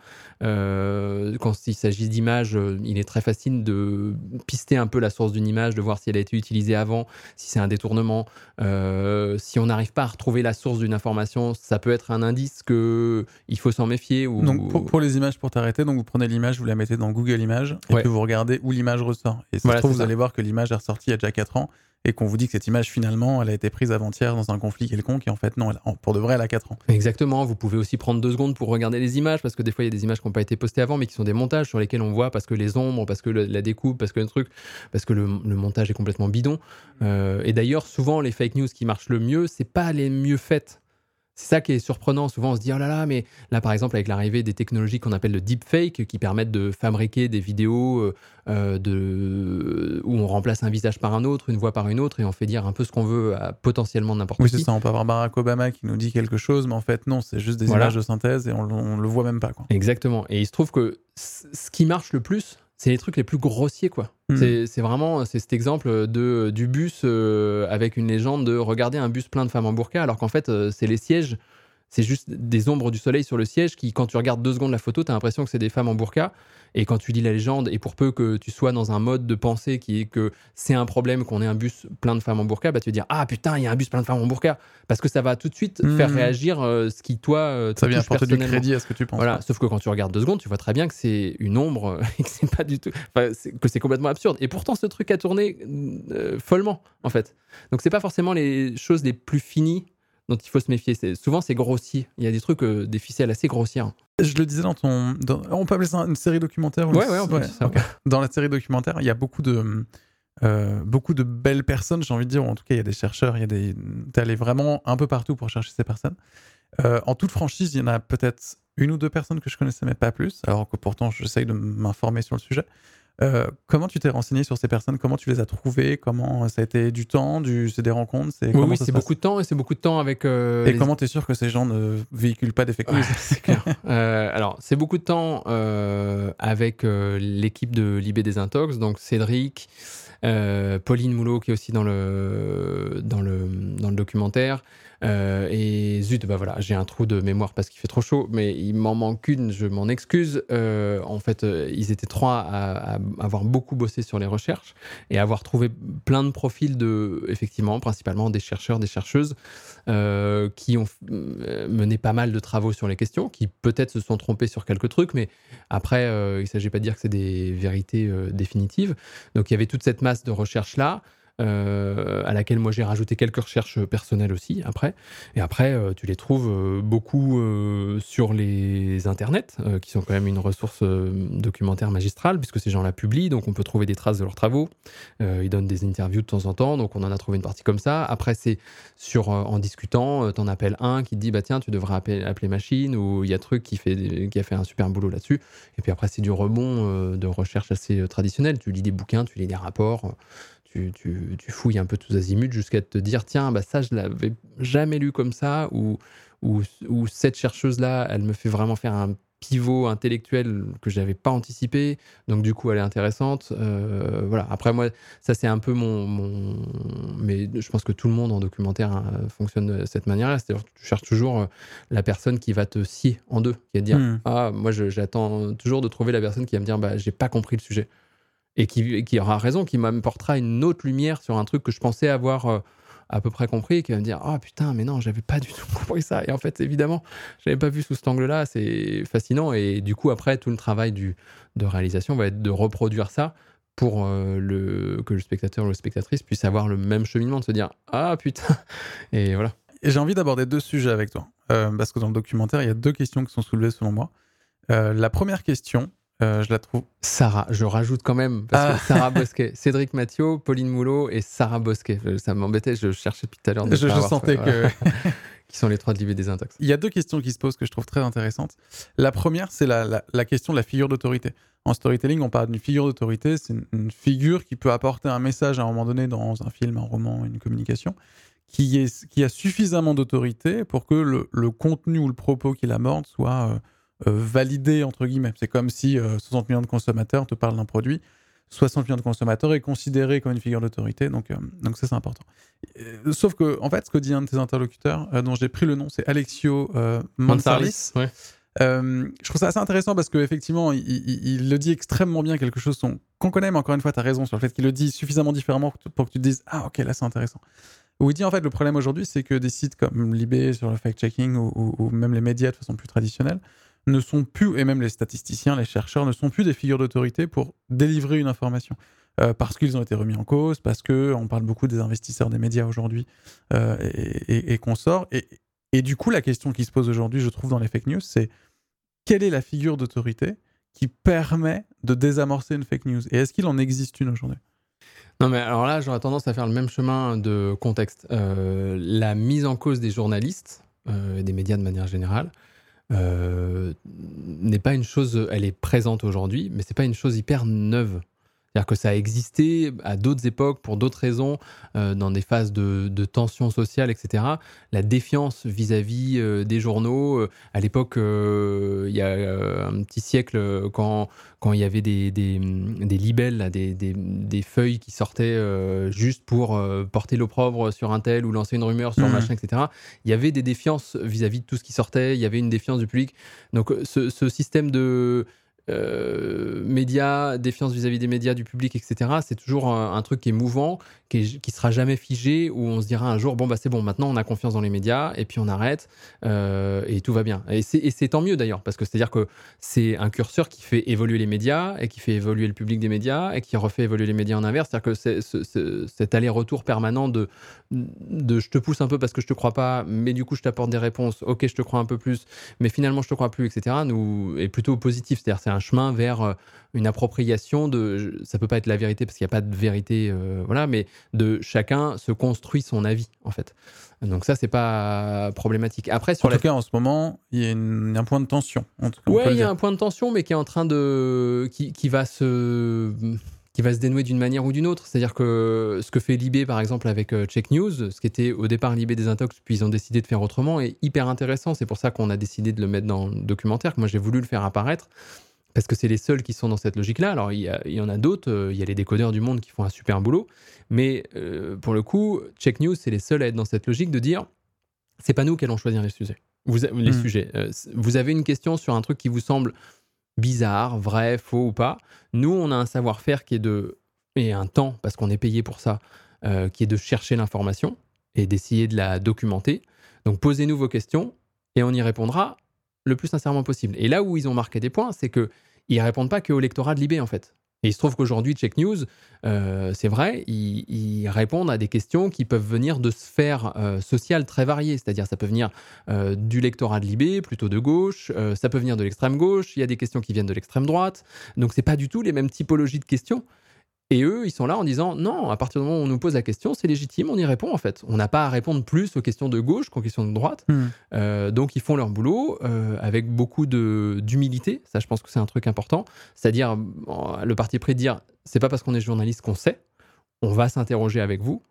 Speaker 2: Euh, quand il s'agit d'images, euh, il est très facile de pister un peu la source d'une image, de voir si elle a été utilisée avant, si c'est un détournement. Euh, si on n'arrive pas à retrouver la source d'une information, ça peut être un indice que il faut s'en méfier. Ou...
Speaker 1: Donc pour, pour les images, pour t'arrêter, donc vous prenez l'image, vous la mettez dans Google Images et
Speaker 2: Ouais.
Speaker 1: puis vous regardez où l'image ressort. Et ça
Speaker 2: Voilà,
Speaker 1: se trouve,
Speaker 2: c'est
Speaker 1: vous
Speaker 2: ça.
Speaker 1: allez voir que l'image est ressortie il y a déjà quatre ans et qu'on vous dit que cette image finalement, elle a été prise avant-hier dans un conflit quelconque et en fait non, elle a- pour de vrai, elle a quatre ans.
Speaker 2: Exactement, vous pouvez aussi prendre deux secondes pour regarder les images, parce que des fois il y a des images qui n'ont pas été postées avant, mais qui sont des montages sur lesquels on voit parce que les ombres, parce que le- la découpe, parce que le truc, parce que le, le montage est complètement bidon. Euh, et d'ailleurs, souvent les fake news qui marchent le mieux, c'est pas les mieux faites. C'est ça qui est surprenant. Souvent, on se dit, oh là là, mais là, par exemple, avec l'arrivée des technologies qu'on appelle le deepfake, qui permettent de fabriquer des vidéos euh, de... où on remplace un visage par un autre, une voix par une autre, et on fait dire un peu ce qu'on veut à potentiellement n'importe
Speaker 1: Oui,
Speaker 2: qui.
Speaker 1: c'est ça. On peut avoir Barack Obama qui nous dit quelque chose, mais en fait, non, c'est juste des
Speaker 2: Voilà.
Speaker 1: images de synthèse et on, le- on le voit même pas, quoi.
Speaker 2: Exactement. Et il se trouve que c- ce qui marche le plus, c'est les trucs les plus grossiers, quoi.
Speaker 1: Mm.
Speaker 2: C'est, c'est vraiment c'est cet exemple de, du bus euh, avec une légende de regarder un bus plein de femmes en burqa, alors qu'en fait, euh, c'est les sièges. C'est juste des ombres du soleil sur le siège qui, quand tu regardes deux secondes la photo, tu as l'impression que c'est des femmes en burqa. Et quand tu lis la légende, et pour peu que tu sois dans un mode de pensée qui est que c'est un problème qu'on ait un bus plein de femmes en burqa, bah tu vas dire « Ah putain, il y a un bus plein de femmes en burqa !» Parce que ça va tout de suite
Speaker 1: Mmh.
Speaker 2: faire réagir euh, ce qui, toi, euh, te
Speaker 1: Ça vient
Speaker 2: touche
Speaker 1: apporter du
Speaker 2: personnellement.
Speaker 1: crédit à ce que tu penses.
Speaker 2: Voilà,
Speaker 1: quoi.
Speaker 2: sauf que quand tu regardes deux secondes, tu vois très bien que c'est une ombre et que c'est pas du tout, enfin, c'est- que c'est complètement absurde. Et pourtant, ce truc a tourné euh, follement, en fait. Donc, c'est pas forcément les choses les plus finies dont il faut se méfier. C'est, souvent, c'est grossier. Il y a des trucs, euh, des ficelles assez grossières.
Speaker 1: Je le disais dans ton... dans- On peut appeler ça une série documentaire ou
Speaker 2: Ouais,
Speaker 1: une-
Speaker 2: ouais, on peut dire ça,
Speaker 1: ok. Dans la série documentaire, il y a beaucoup de... euh, beaucoup de belles personnes, j'ai envie de dire, ou en tout cas, il y a des chercheurs, il y a des... T'es allé vraiment un peu partout pour chercher ces personnes. Euh, en toute franchise, il y en a peut-être une ou deux personnes que je connaissais, mais pas plus, alors que pourtant, j'essaye de m'informer sur le sujet. Euh, comment tu t'es renseigné sur ces personnes? Comment tu les as trouvées? Comment ça a été du temps, du... c'est des rencontres? C'est...
Speaker 2: Oui,
Speaker 1: comment
Speaker 2: oui,
Speaker 1: ça
Speaker 2: c'est
Speaker 1: se passe
Speaker 2: beaucoup de temps et c'est beaucoup de temps avec. euh,
Speaker 1: Et
Speaker 2: les-
Speaker 1: comment t'es sûr que ces gens ne véhiculent pas des fake news?
Speaker 2: Ouais, c'est clair. Euh, alors, c'est beaucoup de temps euh, avec euh, l'équipe de l'I B Désintox, donc Cédric, euh, Pauline Moulot qui est aussi dans le, dans le, dans le documentaire. Euh, et zut, bah voilà, j'ai un trou de mémoire parce qu'il fait trop chaud, mais il m'en manque une, je m'en excuse. Euh, en fait, euh, ils étaient trois à, à avoir beaucoup bossé sur les recherches et à avoir trouvé plein de profils de, effectivement, principalement des chercheurs, des chercheuses, euh, qui ont euh, mené pas mal de travaux sur les questions, qui peut-être se sont trompés sur quelques trucs, mais après, euh, il ne s'agit pas de dire que c'est des vérités euh, définitives. Donc il y avait toute cette masse de recherches-là. euh, à laquelle moi j'ai rajouté quelques recherches personnelles aussi après. Et après, euh, tu les trouves euh, beaucoup euh, sur les internets, euh, qui sont quand même une ressource euh, documentaire magistrale, puisque ces gens-là publient, donc on peut trouver des traces de leurs travaux. Euh, ils donnent des interviews de temps en temps, donc on en a trouvé une partie comme ça. Après, c'est sur, euh, en discutant, euh, t'en appelles un qui te dit, bah tiens, tu devrais appeler, appeler machine, ou il y a truc qui, fait des- qui a fait un super boulot là-dessus. Et puis après, c'est du rebond euh, de recherche assez euh, traditionnel. Tu lis des bouquins, tu lis des rapports, euh, tu, tu, tu fouilles un peu tous azimuts jusqu'à te dire, tiens, bah ça, je l'avais jamais lu comme ça, ou, ou, ou cette chercheuse-là, elle me fait vraiment faire un pivot intellectuel que je n'avais pas anticipé, donc du coup, elle est intéressante. Euh, voilà. Après, moi, ça, c'est un peu mon, mon... Mais je pense que tout le monde en documentaire hein, fonctionne de cette manière-là. C'est-à-dire que tu cherches toujours euh, la personne qui va te scier en deux, qui va te dire,
Speaker 1: Hmm.
Speaker 2: ah, moi, je- j'attends toujours de trouver la personne qui va me dire, bah, j'ai pas compris le sujet. Et qui, qui aura raison, qui m'apportera une autre lumière sur un truc que je pensais avoir euh, à peu près compris, et qui va me dire ah putain mais non j'avais pas du tout compris ça, et en fait évidemment je l'avais pas vu sous cet angle-là. C'est fascinant, et du coup après tout le travail du, de réalisation va être de reproduire ça pour euh, le, que le spectateur ou la spectatrice puisse avoir le même cheminement, de se dire ah putain, et voilà.
Speaker 1: Et j'ai envie d'aborder deux sujets avec toi. Euh, parce que dans le documentaire, il y a deux questions qui sont soulevées selon moi. Euh, la première question, euh, je la trouve.
Speaker 2: Sarah, je rajoute quand même, parce
Speaker 1: Ah,
Speaker 2: que Sarah Bosquet, Cédric Mathieu, Pauline Moulot et Sarah Bosquet. Euh, Ça m'embêtait, je cherchais depuis tout à l'heure de
Speaker 1: je,
Speaker 2: pas
Speaker 1: je
Speaker 2: avoir
Speaker 1: sentais
Speaker 2: ça.
Speaker 1: que.
Speaker 2: Qui sont les trois de l'I B Désintox.
Speaker 1: Il y a deux questions qui se posent que je trouve très intéressantes. La première, c'est la, la, la question de la figure d'autorité. En storytelling, on parle d'une figure d'autorité. C'est une, une figure qui peut apporter un message à un moment donné dans un film, un roman, une communication, qui, est, qui a suffisamment d'autorité pour que le, le contenu ou le propos qu'il aborde soit euh, euh, validé, entre guillemets. C'est comme si euh, soixante millions de consommateurs te parlent d'un produit. soixante millions de consommateurs est considéré comme une figure d'autorité, donc, euh, donc ça c'est important. Euh, sauf que, en fait, ce que dit un de tes interlocuteurs, euh, dont j'ai pris le nom, c'est Alexio euh, Mansarlis.
Speaker 2: Ouais.
Speaker 1: Euh, je trouve ça assez intéressant parce qu'effectivement, il, il, il le dit extrêmement bien, quelque chose son- qu'on connaît, mais encore une fois, tu as raison sur le fait qu'il le dit suffisamment différemment pour que, tu- pour que tu te dises ah ok, là c'est intéressant. Où il dit en fait le problème aujourd'hui, c'est que des sites comme l'I B sur le fact-checking ou, ou, ou même les médias de façon plus traditionnelle ne sont plus, et même les statisticiens, les chercheurs, ne sont plus des figures d'autorité pour délivrer une information. Euh, parce qu'ils ont été remis en cause, parce qu'on parle beaucoup des investisseurs des médias aujourd'hui euh, et, et, et consorts. Et, et du coup, la question qui se pose aujourd'hui, je trouve, dans les fake news, c'est quelle est la figure d'autorité qui permet de désamorcer une fake news? Et est-ce qu'il en existe une aujourd'hui?
Speaker 2: Non, mais alors là, j'aurais tendance à faire le même chemin de contexte. Euh, la mise en cause des journalistes, euh, et des médias de manière générale, euh, n'est pas une chose. Elle est présente aujourd'hui, mais c'est pas une chose hyper neuve. C'est-à-dire que ça a existé à d'autres époques, pour d'autres raisons, euh, dans des phases de, de tension sociale, et cetera. La défiance vis-à-vis euh, des journaux, euh, à l'époque, euh, il y a euh, un petit siècle, euh, quand, quand il y avait des, des, des libelles, là, des, des, des feuilles qui sortaient euh, juste pour euh, porter l'opprobre sur un tel ou lancer une rumeur sur
Speaker 1: Mmh.
Speaker 2: machin, et cetera. Il y avait des défiances vis-à-vis de tout ce qui sortait, il y avait une défiance du public. Donc ce, ce système de... Euh, médias, défiance vis-à-vis des médias, du public, et cetera. C'est toujours un, un truc qui est mouvant, qui, est, qui sera jamais figé, où on se dira un jour, bon bah c'est bon, maintenant on a confiance dans les médias, et puis on arrête, euh, et tout va bien. Et c'est, et c'est tant mieux d'ailleurs, parce que c'est-à-dire que c'est un curseur qui fait évoluer les médias, et qui fait évoluer le public des médias, et qui refait évoluer les médias en inverse. C'est-à-dire que c'est, c'est, c'est, cet aller-retour permanent de, de je te pousse un peu parce que je te crois pas, mais du coup je t'apporte des réponses, ok je te crois un peu plus, mais finalement je te crois plus, et cetera, nous, est plutôt positif. C'est-à-dire c'est un chemin vers une appropriation de, ça peut pas être la vérité parce qu'il n'y a pas de vérité, euh, voilà, mais de chacun se construit son avis en fait. Donc ça c'est pas problématique. Après sur
Speaker 1: En
Speaker 2: la...
Speaker 1: tout cas, en ce moment, il y a une- un point de tension. En tout cas, on peut
Speaker 2: ouais,
Speaker 1: le
Speaker 2: il y a
Speaker 1: dire.
Speaker 2: un point de tension, mais qui est en train de, qui, qui va se qui va se dénouer d'une manière ou d'une autre. C'est-à-dire que ce que fait l'I B, par exemple, avec euh, Check News, ce qui était au départ l'I B Désintox, puis ils ont décidé de faire autrement, est hyper intéressant. C'est pour ça qu'on a décidé de le mettre dans le documentaire, que moi j'ai voulu le faire apparaître, parce que c'est les seuls qui sont dans cette logique-là. Alors, il y, a, il y en a d'autres, euh, il y a les décodeurs du monde qui font un super boulot, mais euh, pour le coup, Check News, c'est les seuls à être dans cette logique de dire, c'est pas nous qui allons choisir les sujets. Vous, les
Speaker 1: Mmh.
Speaker 2: sujets. Euh, vous avez une question sur un truc qui vous semble bizarre, vrai, faux ou pas. Nous, on a un savoir-faire qui est de, et un temps, parce qu'on est payé pour ça, euh, qui est de chercher l'information et d'essayer de la documenter. Donc, posez-nous vos questions et on y répondra le plus sincèrement possible. Et là où ils ont marqué des points, c'est qu'ils ne répondent pas qu'au lectorat de l'I B, en fait. Et il se trouve qu'aujourd'hui, Check News, euh, c'est vrai, ils, ils répondent à des questions qui peuvent venir de sphères euh, sociales très variées. C'est-à-dire, ça peut venir euh, du lectorat de Libé, plutôt de gauche, euh, ça peut venir de l'extrême gauche, il y a des questions qui viennent de l'extrême droite. Donc, c'est pas du tout les mêmes typologies de questions. Et eux, ils sont là en disant non, à partir du moment où on nous pose la question, c'est légitime, on y répond en fait. On n'a pas à répondre plus aux questions de gauche qu'aux questions de droite.
Speaker 1: Mmh.
Speaker 2: Euh, donc ils font leur boulot euh, avec beaucoup de, d'humilité. Ça, je pense que c'est un truc important. C'est-à-dire le parti pris de dire c'est pas parce qu'on est journaliste qu'on sait. On va s'interroger avec vous.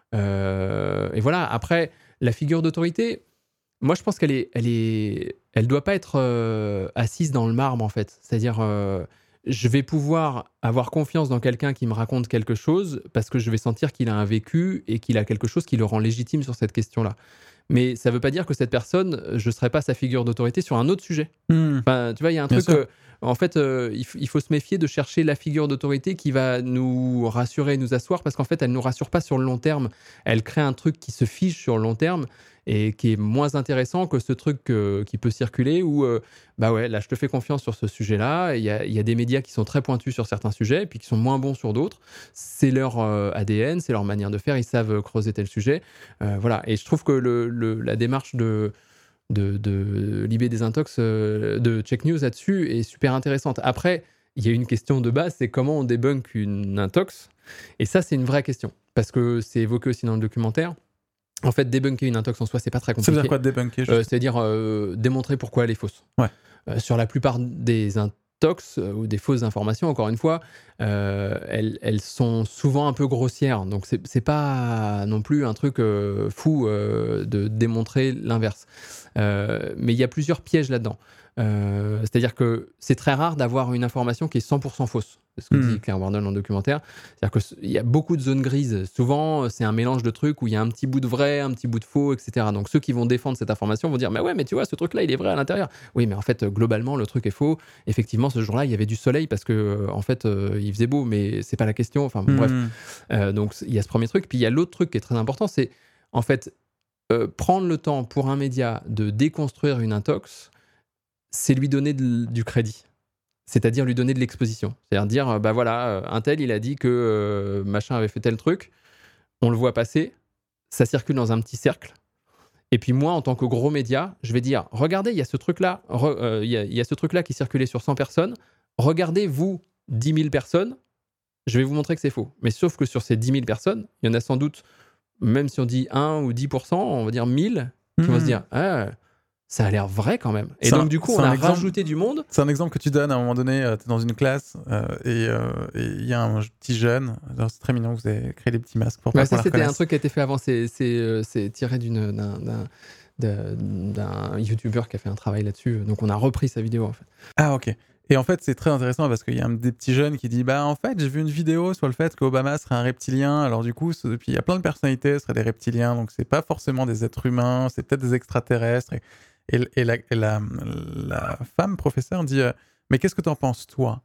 Speaker 2: Euh, et voilà. Après, la figure d'autorité, moi je pense qu'elle est, elle est, elle doit pas être euh, assise dans le marbre en fait. C'est-à-dire euh, je vais pouvoir avoir confiance dans quelqu'un qui me raconte quelque chose parce que je vais sentir qu'il a un vécu et qu'il a quelque chose qui le rend légitime sur cette question-là. Mais ça ne veut pas dire que cette personne, je ne serai pas sa figure d'autorité sur un autre sujet.
Speaker 1: Mmh.
Speaker 2: Enfin, tu vois, il y a un
Speaker 1: Bien
Speaker 2: truc...
Speaker 1: sûr.
Speaker 2: Euh, en fait, euh, il, f- il faut se méfier de chercher la figure d'autorité qui va nous rassurer et nous asseoir parce qu'en fait, elle ne nous rassure pas sur le long terme. Elle crée un truc qui se fiche sur le long terme et qui est moins intéressant que ce truc euh, qui peut circuler où, euh, bah ouais, là, je te fais confiance sur ce sujet-là. Il y a, il y a des médias qui sont très pointus sur certains sujets et puis qui sont moins bons sur d'autres. C'est leur euh, A D N, c'est leur manière de faire. Ils savent creuser tel sujet. Euh, voilà. Et je trouve que le, le, la démarche de, de, de Libé Désintox, euh, de Check News là-dessus est super intéressante. Après, il y a une question de base, c'est comment on débunk une intox. Et ça, c'est une vraie question. Parce que c'est évoqué aussi dans le documentaire. En fait, débunker une intox en soi, c'est pas très
Speaker 1: Ça veut
Speaker 2: compliqué.
Speaker 1: dire quoi, débunker?
Speaker 2: Euh, c'est-à-dire euh, démontrer pourquoi elle est fausse.
Speaker 1: Ouais.
Speaker 2: Euh, sur la plupart des intox euh, ou des fausses informations, encore une fois, euh, elles, elles sont souvent un peu grossières. Donc, c'est, c'est pas non plus un truc euh, fou euh, de démontrer l'inverse. Euh, mais il y a plusieurs pièges là-dedans. Euh, c'est-à-dire que c'est très rare d'avoir une information qui est cent pour cent fausse. C'est ce que
Speaker 1: Hmm.
Speaker 2: dit Claire Wardle dans le documentaire. C'est-à-dire qu'il y a beaucoup de zones grises. Souvent, c'est un mélange de trucs où il y a un petit bout de vrai, un petit bout de faux, et cetera. Donc ceux qui vont défendre cette information vont dire « Mais ouais, mais tu vois, ce truc-là, il est vrai à l'intérieur. » Oui, mais en fait, globalement, le truc est faux. Effectivement, ce jour-là, il y avait du soleil parce que, euh, en fait, euh, il faisait beau, mais c'est pas la question. Enfin, bon, bref.
Speaker 1: Mmh.
Speaker 2: Euh, donc, il y a ce premier truc. Puis, il y a l'autre truc qui est très important, c'est, en fait, euh, prendre le temps pour un média de déconstruire une intox, c'est lui donner de- du crédit. C'est-à-dire lui donner de l'exposition. C'est-à-dire dire, bah voilà, euh, un tel, il a dit que euh, machin avait fait tel truc, on le voit passer, ça circule dans un petit cercle. Et puis moi, en tant que gros média, je vais dire, regardez, il y a ce truc-là, re- euh, il y a- il y a ce truc-là qui circulait sur cent personnes, regardez, vous, dix mille personnes, je vais vous montrer que c'est faux. Mais sauf que sur ces dix mille personnes, il y en a sans doute, même si on dit un ou dix pour cent, on va dire mille, qui vont
Speaker 1: Mmh.
Speaker 2: se dire, ah, ça a l'air vrai quand même. Et
Speaker 1: C'est
Speaker 2: donc,
Speaker 1: un-
Speaker 2: du coup,
Speaker 1: c'est
Speaker 2: on
Speaker 1: un
Speaker 2: a
Speaker 1: exemple-
Speaker 2: rajouté du monde.
Speaker 1: C'est un exemple que tu donnes à un moment donné, tu es dans une classe euh, et euh, et il y a un petit jeune, alors c'est très mignon, vous avez créé des petits masques pour pas
Speaker 2: Bah,
Speaker 1: qu'on
Speaker 2: ça,
Speaker 1: la
Speaker 2: c'était un
Speaker 1: reconnaisse.
Speaker 2: truc qui a été fait avant. C'est, c'est, euh, c'est tiré d'une, d'un, d'un, d'un, d'un YouTuber qui a fait un travail là-dessus. Donc, on a repris sa vidéo, en fait.
Speaker 1: Ah ok. Et en fait, c'est très intéressant parce qu'il y a un des petits jeunes qui dit bah en fait j'ai vu une vidéo sur le fait qu'Obama serait un reptilien. Alors du coup, ce- puis il y a plein de personnalités, ce seraient des reptiliens, donc c'est pas forcément des êtres humains, c'est peut-être des extraterrestres. Et, et, et la, et la, la femme professeure dit euh, mais qu'est-ce que t'en penses toi?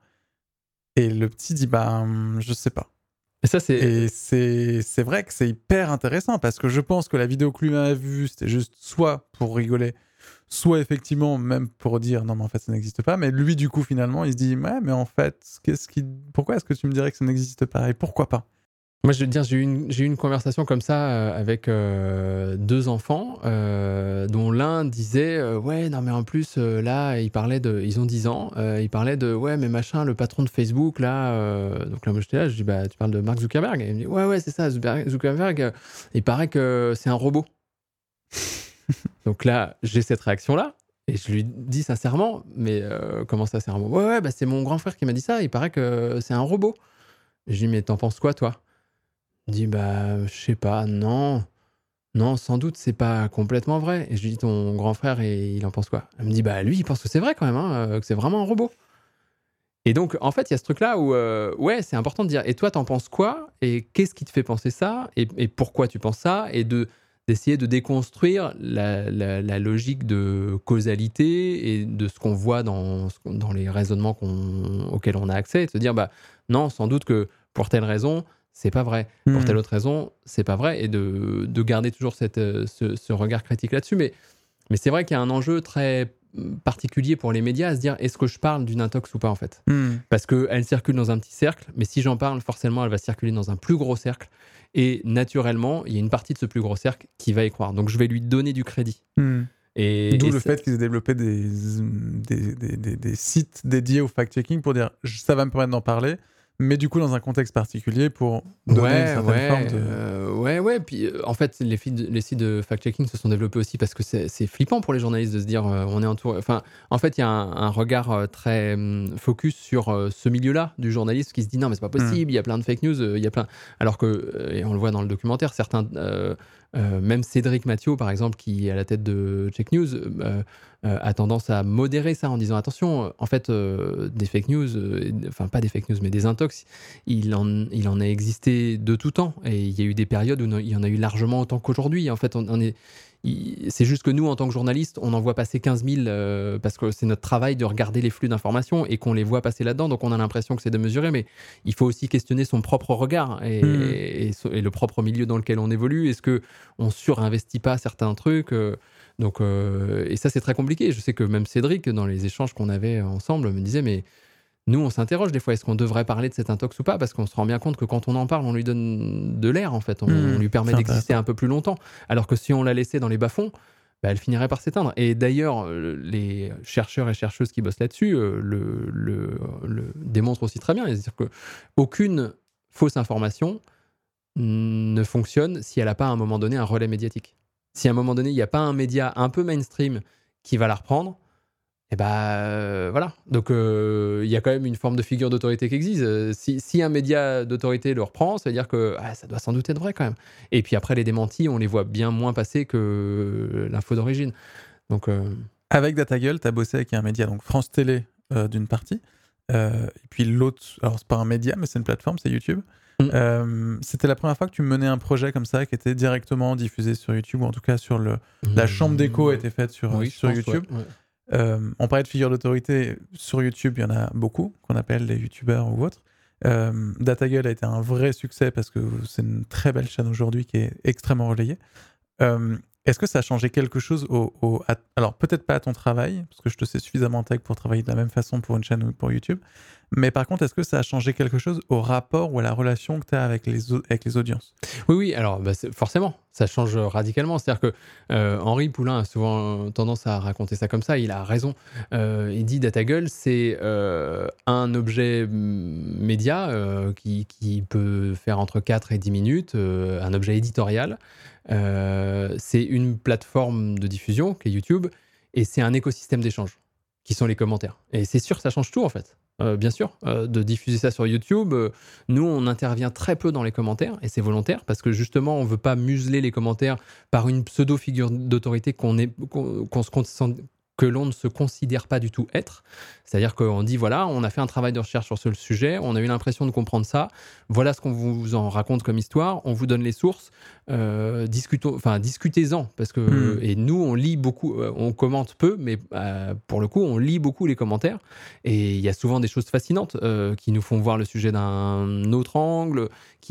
Speaker 1: Et le petit dit bah hum, je sais pas.
Speaker 2: Et ça, c'est.
Speaker 1: Et c'est c'est vrai que c'est hyper intéressant parce que je pense que la vidéo que lui a vue, c'était juste soit pour rigoler, soit effectivement même pour dire non mais en fait ça n'existe pas. Mais lui du coup finalement il se dit ouais mais en fait qu'est-ce qui pourquoi est-ce que tu me dirais que ça n'existe pas et pourquoi pas?
Speaker 2: Moi, je veux te dire, j'ai eu une, j'ai eu une conversation comme ça euh, avec euh, deux enfants, euh, dont l'un disait euh, ouais, non, mais en plus, euh, là, il parlait de. Ils ont dix ans, euh, il parlait de ouais, mais machin, le patron de Facebook, là. euh, donc là, moi, j'étais là, je dis bah, tu parles de Mark Zuckerberg. Et il me dit ouais, ouais, c'est ça, Zuber- Zuckerberg, euh, il paraît que c'est un robot. Donc là, j'ai cette réaction-là. Et je lui dis sincèrement, mais euh, comment ça, c'est un robot? Ouais, ouais, bah, c'est mon grand frère qui m'a dit ça, il paraît que c'est un robot. Je lui dis mais t'en penses quoi, toi? Il dit bah je sais pas, non, non, sans doute c'est pas complètement vrai. Et je lui dis ton grand frère et il en pense quoi? Elle me dit bah lui il pense que c'est vrai quand même, hein, euh, que c'est vraiment un robot. Et donc en fait il y a ce truc là où euh, ouais c'est important de dire et toi t'en penses quoi et qu'est-ce qui te fait penser ça et, et pourquoi tu penses ça et de d'essayer de déconstruire la, la, la logique de causalité et de ce qu'on voit dans, ce qu'on- dans les raisonnements qu'on, auxquels on a accès et de se dire bah non sans doute que pour telle raison c'est pas vrai. Pour
Speaker 1: Hmm.
Speaker 2: telle autre raison, c'est pas vrai. Et de, de garder toujours cette, euh, ce, ce regard critique là-dessus. Mais, mais c'est vrai qu'il y a un enjeu très particulier pour les médias à se dire est-ce que je parle d'une intox ou pas en fait.
Speaker 1: Mmh.
Speaker 2: Parce qu'elle circule dans un petit cercle, mais si j'en parle, forcément, elle va circuler dans un plus gros cercle. Et naturellement, il y a une partie de ce plus gros cercle qui va y croire. Donc, je vais lui donner du crédit.
Speaker 1: Mmh.
Speaker 2: Et,
Speaker 1: D'où
Speaker 2: et
Speaker 1: le
Speaker 2: c'est-
Speaker 1: fait qu'ils aient développé des, des, des, des, des sites dédiés au fact-checking pour dire ça va me permettre d'en parler, mais du coup dans un contexte particulier pour donner
Speaker 2: Ouais,
Speaker 1: une certaine
Speaker 2: ouais,
Speaker 1: forme de...
Speaker 2: euh, ouais, ouais. Puis euh, en fait, les, feeds- les sites de fact-checking se sont développés aussi parce que c'est, c'est flippant pour les journalistes de se dire euh, on est entouré. Enfin, en fait, il y a un, un regard euh, très hum, focus sur euh, ce milieu-là du journaliste qui se dit non, mais c'est pas possible, il y a plein de fake news, euh, il y a plein. Alors que, euh, et on le voit dans le documentaire, certains, euh, euh, même Cédric Mathieu, par exemple, qui est à la tête de Check News, euh, euh, a tendance à modérer ça en disant attention, euh, en fait, euh, des fake news, euh, enfin pas des fake news, mais des intox, il en, il en a existé de tout temps. Et il y a eu des périodes où il y en a eu largement autant qu'aujourd'hui. En fait, on, on est, il, c'est juste que nous, en tant que journalistes, on en voit passer quinze mille euh, parce que c'est notre travail de regarder les flux d'informations et qu'on les voit passer là-dedans. Donc, on a l'impression que c'est démesuré, mais il faut aussi questionner son propre regard et,
Speaker 1: Mmh.
Speaker 2: et, et, et le propre milieu dans lequel on évolue. Est-ce qu'on surinvestit pas certains trucs euh, donc, euh, et ça, c'est très compliqué. Je sais que même Cédric, dans les échanges qu'on avait ensemble, me disait, mais nous, on s'interroge des fois, est-ce qu'on devrait parler de cette intox ou pas? Parce qu'on se rend bien compte que quand on en parle, on lui donne de l'air, en fait. On,
Speaker 1: Mmh,
Speaker 2: on lui permet
Speaker 1: c'est
Speaker 2: d'exister
Speaker 1: intéressant.
Speaker 2: un peu plus longtemps. Alors que si on la laissait dans les bas-fonds, bah, elle finirait par s'éteindre. Et d'ailleurs, euh, les chercheurs et chercheuses qui bossent là-dessus euh, le, le, le démontrent aussi très bien. C'est-à-dire qu'aucune fausse information ne fonctionne si elle n'a pas à un moment donné un relais médiatique. Si à un moment donné, il n'y a pas un média un peu mainstream qui va la reprendre, et bah euh, voilà. Donc euh, il y a quand même une forme de figure d'autorité qui existe. Euh, si, si un média d'autorité le reprend, ça veut dire que ah, ça doit sans doute être vrai quand même. Et puis après, les démentis, on les voit bien moins passer que l'info d'origine. Donc euh,
Speaker 1: Avec DataGull, tu as bossé avec un média, donc France Télé euh, d'une partie, euh, et puis l'autre, alors c'est pas un média, mais c'est une plateforme, c'est YouTube.
Speaker 2: Mm.
Speaker 1: Euh, c'était la première fois que tu menais un projet comme ça qui était directement diffusé sur YouTube, ou en tout cas sur le... La chambre d'écho a été faite sur,
Speaker 2: oui,
Speaker 1: sur
Speaker 2: je pense,
Speaker 1: YouTube.
Speaker 2: ouais, ouais.
Speaker 1: Euh, on parlait de figures d'autorité. Sur YouTube, il y en a beaucoup, qu'on appelle les YouTubeurs ou autres. Euh, DataGull a été un vrai succès parce que c'est une très belle chaîne aujourd'hui qui est extrêmement relayée. Euh, Est-ce que ça a changé quelque chose au, au à, alors peut-être pas à ton travail, parce que je te sais suffisamment tech pour travailler de la même façon pour une chaîne ou pour YouTube, mais par contre, est-ce que ça a changé quelque chose au rapport ou à la relation que tu as avec les, au- avec les audiences?
Speaker 2: Oui, oui, alors bah, c'est- forcément, ça change radicalement. C'est-à-dire que euh, Henri Poulain a souvent tendance à raconter ça comme ça, il a raison. Euh, il dit DataGull, c'est euh, un objet mm, média euh, qui, qui peut faire entre quatre et dix minutes, euh, un objet éditorial. Euh, c'est une plateforme de diffusion qui est YouTube et c'est un écosystème d'échange qui sont les commentaires. Et c'est sûr que ça change tout en fait. Euh, bien sûr, euh, de diffuser ça sur YouTube. Euh, nous, on intervient très peu dans les commentaires et c'est volontaire parce que justement, on veut pas museler les commentaires par une pseudo-figure d'autorité qu'on est, qu'on, qu'on se con- que l'on ne se considère pas du tout être. C'est-à-dire qu'on dit, voilà, on a fait un travail de recherche sur ce sujet, on a eu l'impression de comprendre ça, voilà ce qu'on vous en raconte comme histoire, on vous donne les sources, euh, discutons, enfin, discutez-en, parce que,
Speaker 1: Mm.
Speaker 2: et nous, on lit beaucoup, euh, on commente peu, mais euh, pour le coup, on lit beaucoup les commentaires, et il y a souvent des choses fascinantes euh, qui nous font voir le sujet d'un autre angle,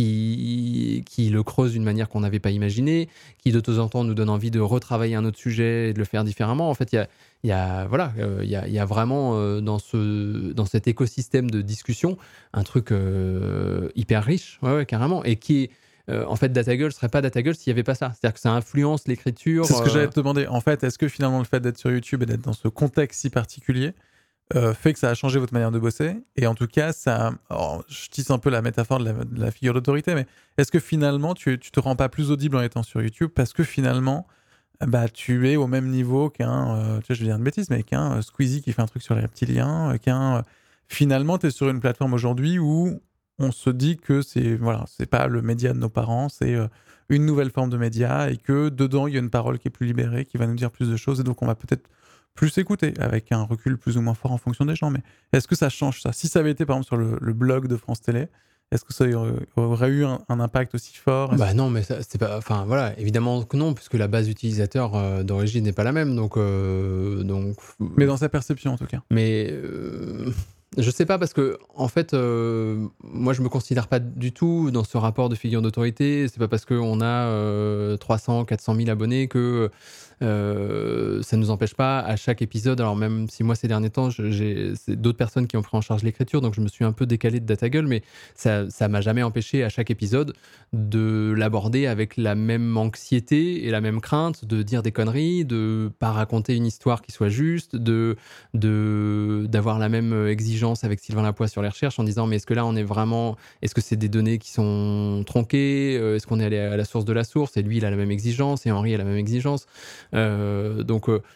Speaker 2: qui, qui le creusent d'une manière qu'on n'avait pas imaginée, qui de temps en temps nous donne envie de retravailler un autre sujet et de le faire différemment. En fait, il y a, il y a, voilà, euh, il y a, il y a vraiment euh, dans, ce, dans cet écosystème de discussion un truc euh, hyper riche, ouais, ouais, carrément, et qui est, euh, en fait, DataGull serait pas DataGull s'il n'y avait pas ça. C'est-à-dire que ça influence l'écriture.
Speaker 1: C'est ce que
Speaker 2: euh,
Speaker 1: j'allais te demander. En fait, est-ce que finalement le fait d'être sur YouTube et d'être dans ce contexte si particulier euh, fait que ça a changé votre manière de bosser? Et en tout cas, ça, alors, je tisse un peu la métaphore de la, de la figure d'autorité, mais est-ce que finalement tu, tu te rends pas plus audible en étant sur YouTube parce que finalement bah, tu es au même niveau qu'un, euh, tu sais, je vais dire une bêtise, mais qu'un euh, Squeezie qui fait un truc sur les reptiliens, euh, qu'un... euh, finalement, tu es sur une plateforme aujourd'hui où on se dit que c'est voilà, c'est pas le média de nos parents, c'est euh, une nouvelle forme de média et que dedans, il y a une parole qui est plus libérée, qui va nous dire plus de choses et donc on va peut-être plus écouter avec un recul plus ou moins fort en fonction des gens. Mais est-ce que ça change ça? Si ça avait été par exemple sur le, le blog de France Télé, est-ce que ça aurait, aurait eu un, un impact aussi fort? Est-ce-
Speaker 2: Bah non, mais ça, c'est pas. Enfin voilà, évidemment que non, puisque la base utilisateur euh, d'origine n'est pas la même. Donc, euh, donc.
Speaker 1: Mais dans sa perception en tout cas.
Speaker 2: Mais euh, je sais pas parce que en fait, euh, moi je me considère pas du tout dans ce rapport de figure d'autorité. C'est pas parce qu'on a euh, trois cents, quatre cent mille abonnés que Euh, ça ne nous empêche pas à chaque épisode, alors même si moi ces derniers temps, je, j'ai c'est d'autres personnes qui ont pris en charge l'écriture, donc je me suis un peu décalé de DataGull, mais ça ça m'a jamais empêché à chaque épisode de l'aborder avec la même anxiété et la même crainte de dire des conneries, de pas raconter une histoire qui soit juste, de de d'avoir la même exigence avec Sylvain Lapoix sur les recherches en disant mais est-ce que là on est vraiment, est-ce que c'est des données qui sont tronquées, est-ce qu'on est allé à la source de la source, et lui il a la même exigence et Henri a la même exigence. Euh, donc euh,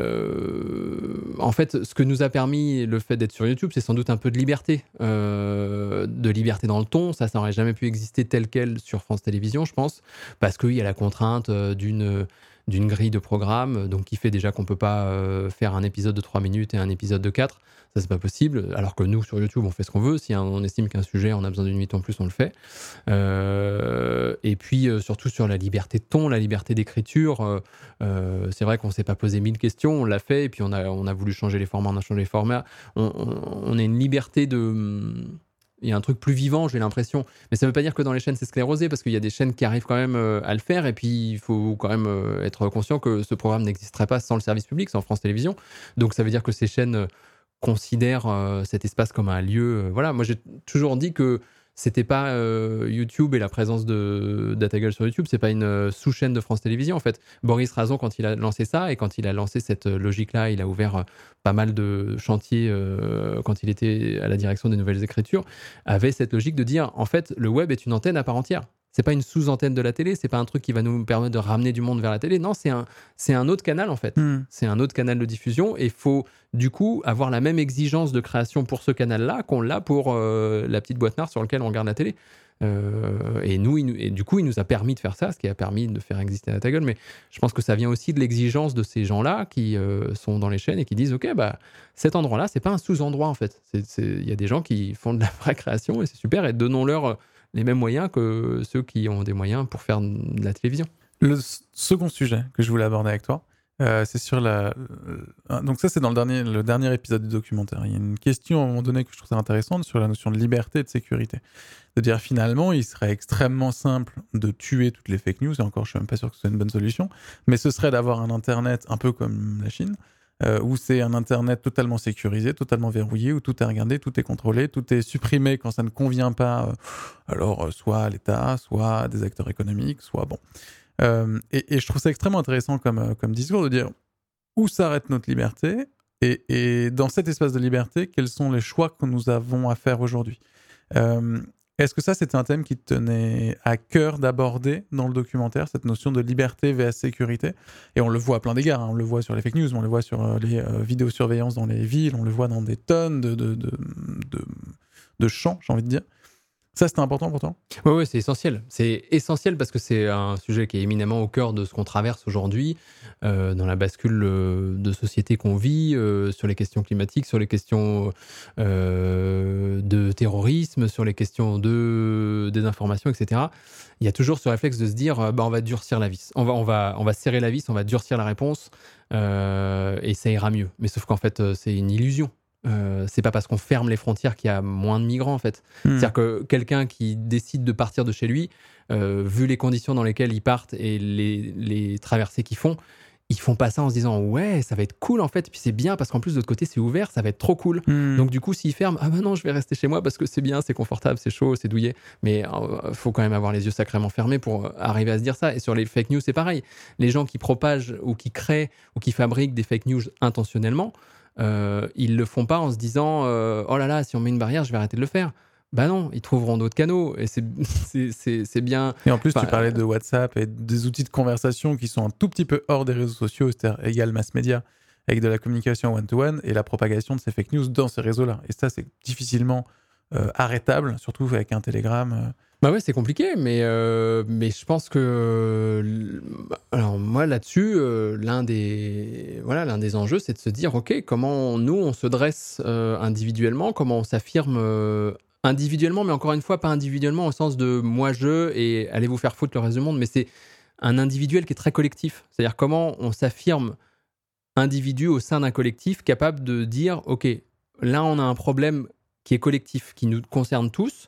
Speaker 2: Euh, en fait, ce que nous a permis le fait d'être sur YouTube, c'est sans doute un peu de liberté, euh, de liberté dans le ton. Ça, ça n'aurait jamais pu exister tel quel sur France Télévisions, je pense, parce qu'il y a la contrainte d'une d'une grille de programme, donc qui fait déjà qu'on peut pas euh, faire un épisode de trois minutes et un épisode de quatre. Ça, c'est pas possible. Alors que nous, sur YouTube, on fait ce qu'on veut. Si on estime qu'un sujet, on a besoin d'une minute en plus, on le fait. Euh, et puis, euh, surtout sur la liberté de ton, la liberté d'écriture. Euh, euh, c'est vrai qu'on s'est pas posé mille questions, on l'a fait, et puis on a, on a voulu changer les formats, on a changé les formats. On, on, on a une liberté de... Il y a un truc plus vivant, j'ai l'impression. Mais ça ne veut pas dire que dans les chaînes, c'est sclérosé, parce qu'il y a des chaînes qui arrivent quand même euh, à le faire, et puis il faut quand même euh, être conscient que ce programme n'existerait pas sans le service public, sans France Télévisions. Donc ça veut dire que ces chaînes euh, considèrent euh, cet espace comme un lieu... Euh, voilà, moi j'ai toujours dit que c'était pas euh, YouTube et la présence de DataGull sur YouTube, c'est pas une euh, sous-chaîne de France Télévisions en fait. Boris Razon, quand il a lancé ça et quand il a lancé cette euh, logique-là, il a ouvert euh, pas mal de chantiers euh, quand il était à la direction des nouvelles écritures, avait cette logique de dire en fait le web est une antenne à part entière. C'est pas une sous-antenne de la télé, c'est pas un truc qui va nous permettre de ramener du monde vers la télé. Non, c'est un, c'est un autre canal en fait.
Speaker 1: Mm.
Speaker 2: C'est un autre canal de diffusion et il faut du coup avoir la même exigence de création pour ce canal-là qu'on l'a pour euh, la petite boîte noire sur laquelle on regarde la télé. Euh, et nous, il, et du coup, il nous a permis de faire ça, ce qui a permis de faire exister DataGull. Mais je pense que ça vient aussi de l'exigence de ces gens-là qui euh, sont dans les chaînes et qui disent, ok, bah cet endroit-là, c'est pas un sous-endroit en fait. Il y a des gens qui font de la vraie création et c'est super. Et donnons-leur les mêmes moyens que ceux qui ont des moyens pour faire de la télévision.
Speaker 1: Le second sujet que je voulais aborder avec toi, euh, c'est sur la... Donc ça, c'est dans le dernier, le dernier épisode du documentaire. Il y a une question à un moment donné que je trouve ça intéressante sur la notion de liberté et de sécurité. De dire finalement, il serait extrêmement simple de tuer toutes les fake news, et encore, je suis même pas sûr que ce soit une bonne solution, mais ce serait d'avoir un Internet un peu comme la Chine, Euh, où c'est un Internet totalement sécurisé, totalement verrouillé, où tout est regardé, tout est contrôlé, tout est supprimé quand ça ne convient pas, euh, alors euh, soit à l'État, soit à des acteurs économiques, soit bon. Euh, et, et je trouve ça extrêmement intéressant comme, euh, comme discours de dire où s'arrête notre liberté, et, et dans cet espace de liberté, quels sont les choix que nous avons à faire aujourd'hui. Euh, Est-ce que ça, c'était un thème qui te tenait à cœur d'aborder dans le documentaire, cette notion de liberté versus sécurité? Et on le voit à plein d'égards, hein. On le voit sur les fake news, on le voit sur euh, les euh, vidéosurveillances dans les villes, on le voit dans des tonnes de, de, de, de, de champs, j'ai envie de dire. Ça, c'était important pour toi?
Speaker 2: Oui, ouais, c'est essentiel. C'est essentiel parce que c'est un sujet qui est éminemment au cœur de ce qu'on traverse aujourd'hui, euh, dans la bascule euh, de société qu'on vit, euh, sur les questions climatiques, sur les questions euh, de terrorisme, sur les questions de désinformation, et cetera. Il y a toujours ce réflexe de se dire, euh, bah, on va durcir la vis. On va, on va, on va serrer la vis, on va durcir la réponse, euh, et ça ira mieux. Mais sauf qu'en fait, euh, c'est une illusion. Euh, c'est pas parce qu'on ferme les frontières qu'il y a moins de migrants en fait. Mmh. C'est-à-dire que quelqu'un qui décide de partir de chez lui, euh, vu les conditions dans lesquelles ils partent et les, les traversées qu'ils font, ils font pas ça en se disant ouais ça va être cool en fait, et puis c'est bien parce qu'en plus de l'autre côté c'est ouvert, ça va être trop cool. Mmh. Donc du coup s'ils ferment, ah bah non je vais rester chez moi parce que c'est bien, c'est confortable, c'est chaud, c'est douillet. Mais euh, faut quand même avoir les yeux sacrément fermés pour arriver à se dire ça. Et sur les fake news c'est pareil. Les gens qui propagent ou qui créent ou qui fabriquent des fake news intentionnellement, Euh, ils le font pas en se disant euh, oh là là si on met une barrière je vais arrêter de le faire. Bah non, ils trouveront d'autres canaux et c'est, c'est, c'est, c'est bien.
Speaker 1: Et en plus tu parlais de WhatsApp et des outils de conversation qui sont un tout petit peu hors des réseaux sociaux, c'est-à-dire égal mass média, avec de la communication one-to-one et la propagation de ces fake news dans ces réseaux-là. Et ça c'est difficilement euh, arrêtable, surtout avec un télégramme. Euh...
Speaker 2: Bah ouais, c'est compliqué, mais, euh, mais je pense que... Alors moi, là-dessus, euh, l'un, des, voilà, l'un des enjeux, c'est de se dire, OK, comment nous, on se dresse euh, individuellement, comment on s'affirme euh, individuellement, mais encore une fois, pas individuellement au sens de moi-je et allez vous faire foutre le reste du monde, mais c'est un individuel qui est très collectif. C'est-à-dire comment on s'affirme individu au sein d'un collectif capable de dire, OK, là, on a un problème qui est collectif, qui nous concerne tous,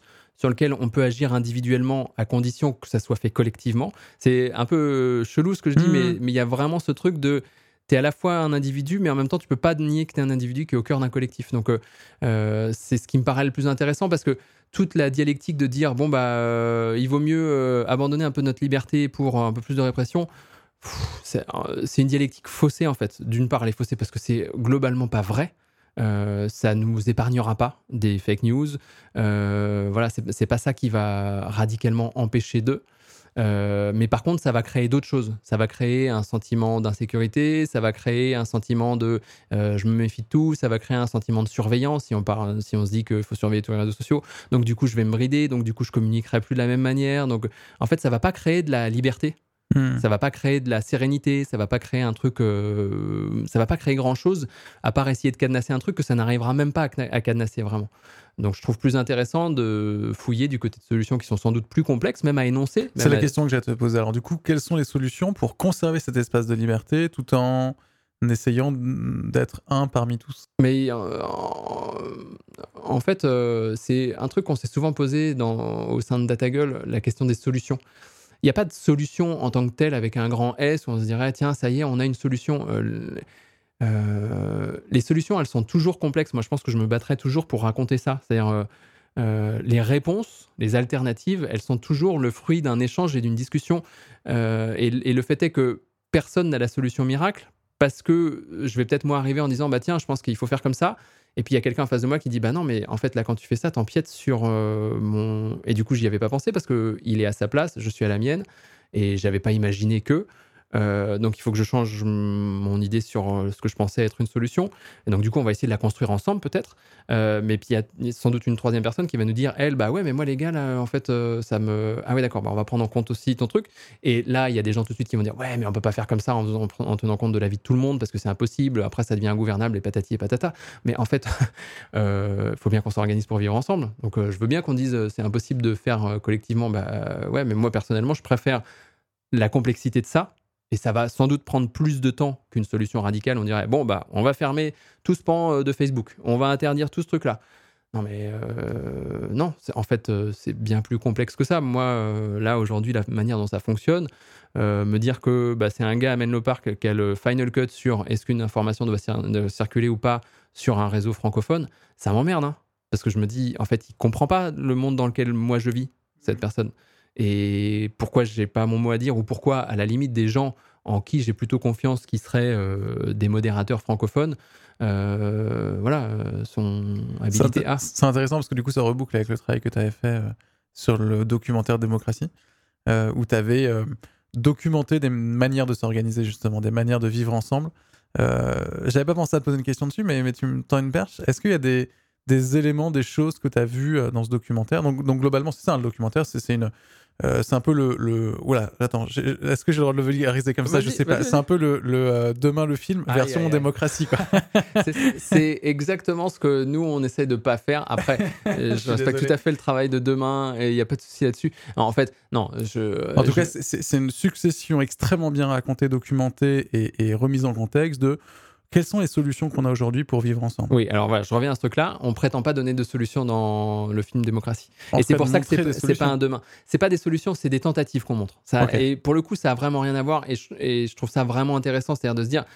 Speaker 2: sur lequel on peut agir individuellement à condition que ça soit fait collectivement. C'est un peu chelou ce que je dis,
Speaker 1: Mmh.
Speaker 2: mais mais il y a vraiment ce truc de t'es à la fois un individu, mais en même temps tu peux pas nier que t'es un individu qui est au cœur d'un collectif. Donc euh, euh, c'est ce qui me paraît le plus intéressant parce que toute la dialectique de dire bon bah euh, il vaut mieux euh, abandonner un peu notre liberté pour un peu plus de répression. Pff, C'est, euh, c'est une dialectique faussée en fait. D'une part, elle est faussée parce que c'est globalement pas vrai. Euh, ça nous épargnera pas des fake news. Euh, voilà, c'est, c'est pas ça qui va radicalement empêcher d'eux. Euh, mais par contre, ça va créer d'autres choses. Ça va créer un sentiment d'insécurité, ça va créer un sentiment de euh, je me méfie de tout, ça va créer un sentiment de surveillance si on, parle, si on se dit qu'il faut surveiller tous les réseaux sociaux. Donc du coup, je vais me brider, donc du coup, je communiquerai plus de la même manière. Donc en fait, ça va pas créer de la liberté.
Speaker 1: Mmh.
Speaker 2: Ça va pas créer de la sérénité, ça va pas créer un truc, euh, ça va pas créer grand chose à part essayer de cadenasser un truc que ça n'arrivera même pas à, cna- à cadenasser vraiment. Donc je trouve plus intéressant de fouiller du côté de solutions qui sont sans doute plus complexes, même à énoncer.
Speaker 1: C'est
Speaker 2: même
Speaker 1: la
Speaker 2: à-
Speaker 1: question que j'ai à te poser. Alors du coup, quelles sont les solutions pour conserver cet espace de liberté tout en essayant d'être un parmi tous?
Speaker 2: Mais euh, en, en fait, euh, c'est un truc qu'on s'est souvent posé dans, au sein de DataGull, la question des solutions. Il n'y a pas de solution en tant que telle avec un grand S où on se dirait tiens, ça y est, on a une solution. Euh, euh, les solutions, elles sont toujours complexes. Moi, je pense que je me battrai toujours pour raconter ça. C'est-à-dire, euh, euh, les réponses, les alternatives, elles sont toujours le fruit d'un échange et d'une discussion. Euh, et, et le fait est que personne n'a la solution miracle parce que je vais peut-être moi arriver en disant bah tiens, je pense qu'il faut faire comme ça. Et puis il y a quelqu'un en face de moi qui dit bah non, mais en fait là quand tu fais ça, t'empiètes sur euh, mon. Et du coup, j'y avais pas pensé parce que il est à sa place, je suis à la mienne et j'avais pas imaginé que. Euh, donc il faut que je change mon idée sur euh, ce que je pensais être une solution. Et donc du coup, on va essayer de la construire ensemble peut-être. Euh, mais puis il y a- il y a sans doute une troisième personne qui va nous dire, elle, bah ouais, mais moi les gars, là, en fait, euh, ça me... Ah ouais, d'accord, bah, on va prendre en compte aussi ton truc. Et là, il y a des gens tout de suite qui vont dire, ouais, mais on peut pas faire comme ça en, faisant- en tenant compte de la vie de tout le monde parce que c'est impossible. Après, ça devient ingouvernable et patati et patata. Mais en fait, il euh, faut bien qu'on s'organise pour vivre ensemble. Donc euh, je veux bien qu'on dise, euh, c'est impossible de faire euh, collectivement. Bah euh, ouais, mais moi personnellement, je préfère la complexité de ça. Et ça va sans doute prendre plus de temps qu'une solution radicale. On dirait, bon, bah, on va fermer tout ce pan euh, de Facebook. On va interdire tout ce truc-là. Non, mais euh, non, c'est- en fait, euh, c'est bien plus complexe que ça. Moi, euh, là, aujourd'hui, la manière dont ça fonctionne, euh, me dire que bah, c'est un gars à Menlo Park qui a le final cut sur est-ce qu'une information doit cir- doit circuler ou pas sur un réseau francophone, ça m'emmerde. Hein, parce que je me dis, en fait, il comprend pas le monde dans lequel moi je vis, cette personne. Et pourquoi j'ai pas mon mot à dire ou pourquoi, à la limite, des gens en qui j'ai plutôt confiance qui seraient euh, des modérateurs francophones, euh, voilà, euh, sont
Speaker 1: C'est
Speaker 2: habilités
Speaker 1: inté-
Speaker 2: à.
Speaker 1: c'est intéressant parce que du coup, ça reboucle avec le travail que tu avais fait euh, sur le documentaire Démocratie, euh, où tu avais euh, documenté des manières de s'organiser, justement, des manières de vivre ensemble. Euh, j'avais pas pensé à te poser une question dessus, mais, mais tu me tends une perche. Est-ce qu'il y a des, des éléments, des choses que tu as vues euh, dans ce documentaire? donc, donc, globalement, c'est ça, hein, le documentaire, c'est c'est une. Euh, c'est un peu le. le... Oula, attends, j'ai- est-ce que j'ai le droit de le vulgariser comme ça? Je
Speaker 2: Vas-y,
Speaker 1: sais pas.
Speaker 2: vas-y,
Speaker 1: C'est un peu le, le euh, Demain le film,
Speaker 2: Aïe,
Speaker 1: version
Speaker 2: aïe, aïe.
Speaker 1: démocratie, quoi.
Speaker 2: C'est, c'est exactement ce que nous, on essaie de pas faire. Après, euh, je
Speaker 1: suis
Speaker 2: respecte
Speaker 1: désolé.
Speaker 2: tout à fait le travail de demain et il n'y a pas de souci là-dessus. Non, en fait, non, je.
Speaker 1: En tout
Speaker 2: je-
Speaker 1: cas, c'est- c'est c'est une succession extrêmement bien racontée, documentée et, et remise en contexte de quelles sont les solutions qu'on a aujourd'hui pour vivre ensemble.
Speaker 2: Oui, alors voilà, je reviens à ce truc-là. On prétend pas donner de solution dans le film Démocratie.
Speaker 1: En
Speaker 2: Et
Speaker 1: tout
Speaker 2: c'est
Speaker 1: cas,
Speaker 2: pour
Speaker 1: de
Speaker 2: ça que c'est,
Speaker 1: montrer des
Speaker 2: p- c'est pas
Speaker 1: solutions.
Speaker 2: un demain. C'est pas des solutions, c'est des tentatives qu'on montre. Ça,
Speaker 1: Ok.
Speaker 2: Et pour le coup, ça a vraiment rien à voir. Et je, et je trouve ça vraiment intéressant, c'est-à-dire de se dire,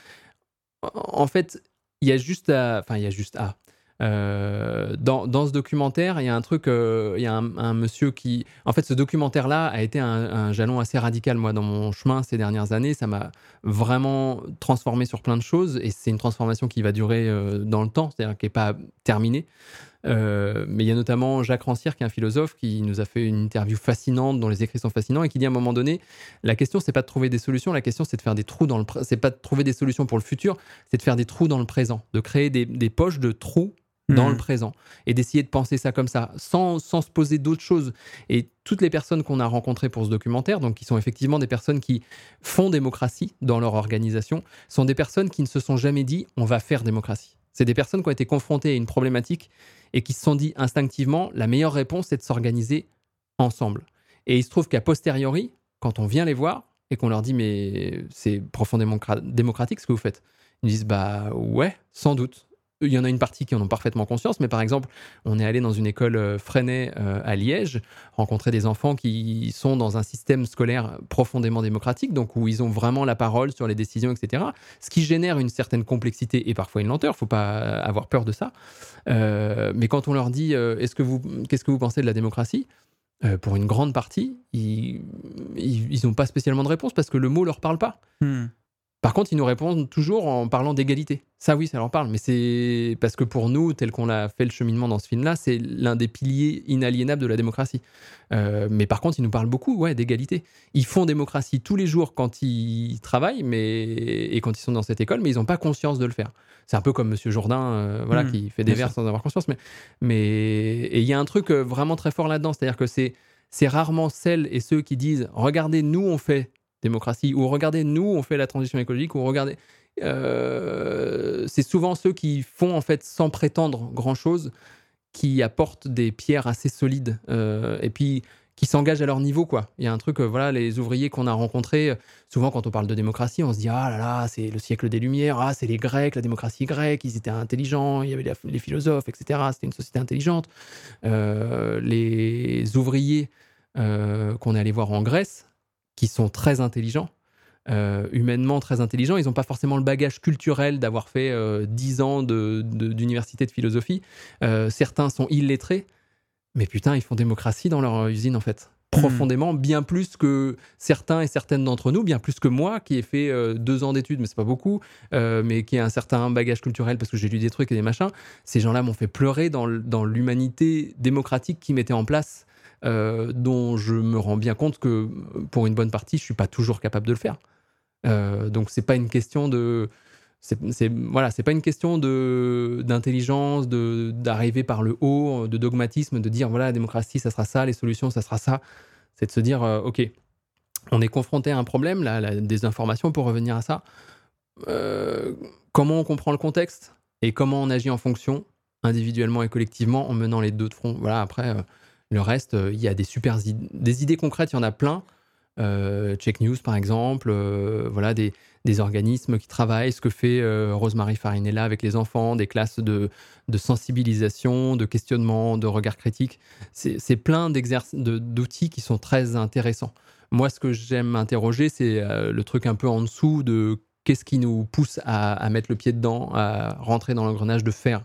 Speaker 2: en en fait, il y a juste à, enfin, il y a juste à. Euh, dans, dans ce documentaire, il y a un truc, euh, il y a un, un monsieur qui, en fait, ce documentaire-là a été un, un jalon assez radical moi dans mon chemin ces dernières années. Ça m'a vraiment transformé sur plein de choses et c'est une transformation qui va durer euh, dans le temps, c'est-à-dire qui n'est pas terminée. Euh, mais il y a notamment Jacques Rancière, qui est un philosophe, qui nous a fait une interview fascinante, dont les écrits sont fascinants, et qui dit à un moment donné, la question, c'est pas de trouver des solutions, la question, c'est de faire des trous dans le, pr- c'est pas de trouver des solutions pour le futur, c'est de faire des trous dans le présent, de créer des, des poches de trous dans
Speaker 1: Mhm.
Speaker 2: le présent et d'essayer de penser ça comme ça, sans, sans se poser d'autres choses. Et toutes les personnes qu'on a rencontrées pour ce documentaire, donc qui sont effectivement des personnes qui font démocratie dans leur organisation, sont des personnes qui ne se sont jamais dit on va faire démocratie. C'est des personnes qui ont été confrontées à une problématique et qui se sont dit instinctivement la meilleure réponse c'est de s'organiser ensemble. Et il se trouve qu'à posteriori, quand on vient les voir et qu'on leur dit mais c'est profondément cra- démocratique ce que vous faites, ils disent bah ouais, sans doute. il y en a une partie qui en ont parfaitement conscience, mais par exemple, on est allé dans une école euh, Freinet euh, à Liège, rencontrer des enfants qui sont dans un système scolaire profondément démocratique, donc où ils ont vraiment la parole sur les décisions, et cetera. Ce qui génère une certaine complexité et parfois une lenteur, il ne faut pas avoir peur de ça. Euh, mais quand on leur dit euh, est-ce que vous, qu'est-ce que vous pensez de la démocratie, euh, pour une grande partie, ils n'ont pas spécialement de réponse parce que le mot ne leur parle pas.
Speaker 1: Hmm.
Speaker 2: Par contre, ils nous répondent toujours en parlant d'égalité. Ça, oui, ça leur parle. Mais c'est parce que pour nous, tel qu'on a fait le cheminement dans ce film-là, c'est l'un des piliers inaliénables de la démocratie. Euh, mais par contre, ils nous parlent beaucoup ouais, d'égalité. Ils font démocratie tous les jours quand ils travaillent mais... et quand ils sont dans cette école, mais ils n'ont pas conscience de le faire. C'est un peu comme Monsieur Jourdain euh, voilà, mmh, qui fait des vers sans avoir conscience. Mais mais... Et il y a un truc vraiment très fort là-dedans. C'est-à-dire que c'est, c'est rarement celles et ceux qui disent « Regardez, nous, on fait... » démocratie, ou regardez, nous, on fait la transition écologique, ou regardez... Euh, c'est souvent ceux qui font, en fait, sans prétendre grand-chose, qui apportent des pierres assez solides, euh, et puis qui s'engagent à leur niveau, quoi. Il y a un truc, euh, voilà, les ouvriers qu'on a rencontrés, souvent, quand on parle de démocratie, on se dit « Ah là là, c'est le siècle des Lumières, ah, c'est les Grecs, la démocratie grecque, ils étaient intelligents, il y avait les, les philosophes, et cetera. C'était une société intelligente. Euh, » Les ouvriers euh, qu'on est allés voir en Grèce, qui sont très intelligents, euh, humainement très intelligents. Ils n'ont pas forcément le bagage culturel d'avoir fait euh, dix ans de, de, d'université de philosophie. Euh, certains sont illettrés, mais putain, ils font démocratie dans leur usine, en fait. Profondément, mmh. bien plus que certains et certaines d'entre nous, bien plus que moi, qui ai fait euh, deux ans d'études, mais c'est pas beaucoup, euh, mais qui a un certain bagage culturel parce que j'ai lu des trucs et des machins. Ces gens-là m'ont fait pleurer dans, dans l'humanité démocratique qu'ils mettaient en place. Euh, dont je me rends bien compte que pour une bonne partie, je suis pas toujours capable de le faire. Euh, donc c'est pas une question de, c'est, c'est voilà, c'est pas une question de d'intelligence, de d'arriver par le haut, de dogmatisme, de dire voilà la démocratie, ça sera ça, les solutions, ça sera ça. C'est de se dire euh, ok, on est confronté à un problème, là, la désinformation pour revenir à ça. Euh, comment on comprend le contexte et comment on agit en fonction, individuellement et collectivement, en menant les deux de front. Voilà après. Euh, Le reste, il euh, y a des super idées, des idées concrètes, il y en a plein. Euh, Check News, par exemple, euh, voilà, des, des organismes qui travaillent, ce que fait euh, Rosemary Farinella avec les enfants, des classes de, de sensibilisation, de questionnement, de regard critique. C'est, c'est plein de, d'outils qui sont très intéressants. Moi, ce que j'aime interroger, c'est euh, le truc un peu en dessous de qu'est-ce qui nous pousse à, à mettre le pied dedans, à rentrer dans l'engrenage de faire.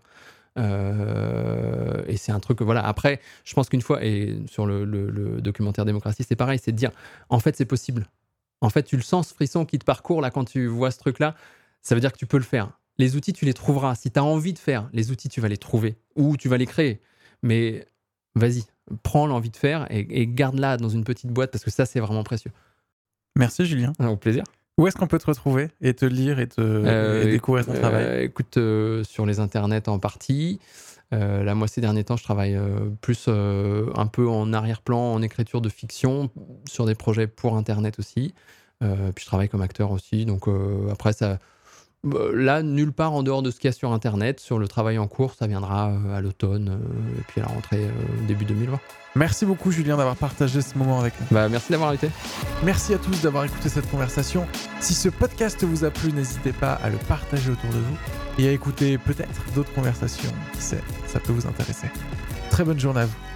Speaker 2: Euh, et c'est un truc que voilà. Après, je pense qu'une fois, et sur le, le, le documentaire Démocratie, c'est pareil, c'est de dire en fait, c'est possible. En fait, tu le sens, ce frisson qui te parcourt là quand tu vois ce truc-là, ça veut dire que tu peux le faire. Les outils, tu les trouveras. Si tu as envie de faire, les outils, tu vas les trouver ou tu vas les créer. Mais vas-y, prends l'envie de faire et, et garde-la dans une petite boîte parce que ça, c'est vraiment précieux.
Speaker 1: Merci Julien.
Speaker 2: Au plaisir.
Speaker 1: Où est-ce qu'on peut te retrouver et te lire et, te, euh, et découvrir ton euh, travail ?
Speaker 2: Écoute, euh, sur les internets en partie. Euh, là, moi, ces derniers temps, je travaille euh, plus euh, un peu en arrière-plan, en écriture de fiction, sur des projets pour Internet aussi. Euh, puis je travaille comme acteur aussi. Donc euh, après, ça, là, nulle part en dehors de ce qu'il y a sur Internet. Sur le travail en cours, ça viendra euh, à l'automne euh, et puis à la rentrée euh, début deux mille vingt.
Speaker 1: Merci beaucoup Julien d'avoir partagé ce moment avec nous.
Speaker 2: Bah, merci d'avoir invité.
Speaker 1: Merci à tous d'avoir écouté cette conversation. Si ce podcast vous a plu, n'hésitez pas à le partager autour de vous et à écouter peut-être d'autres conversations. Qui sait, ça peut vous intéresser. Très bonne journée à vous.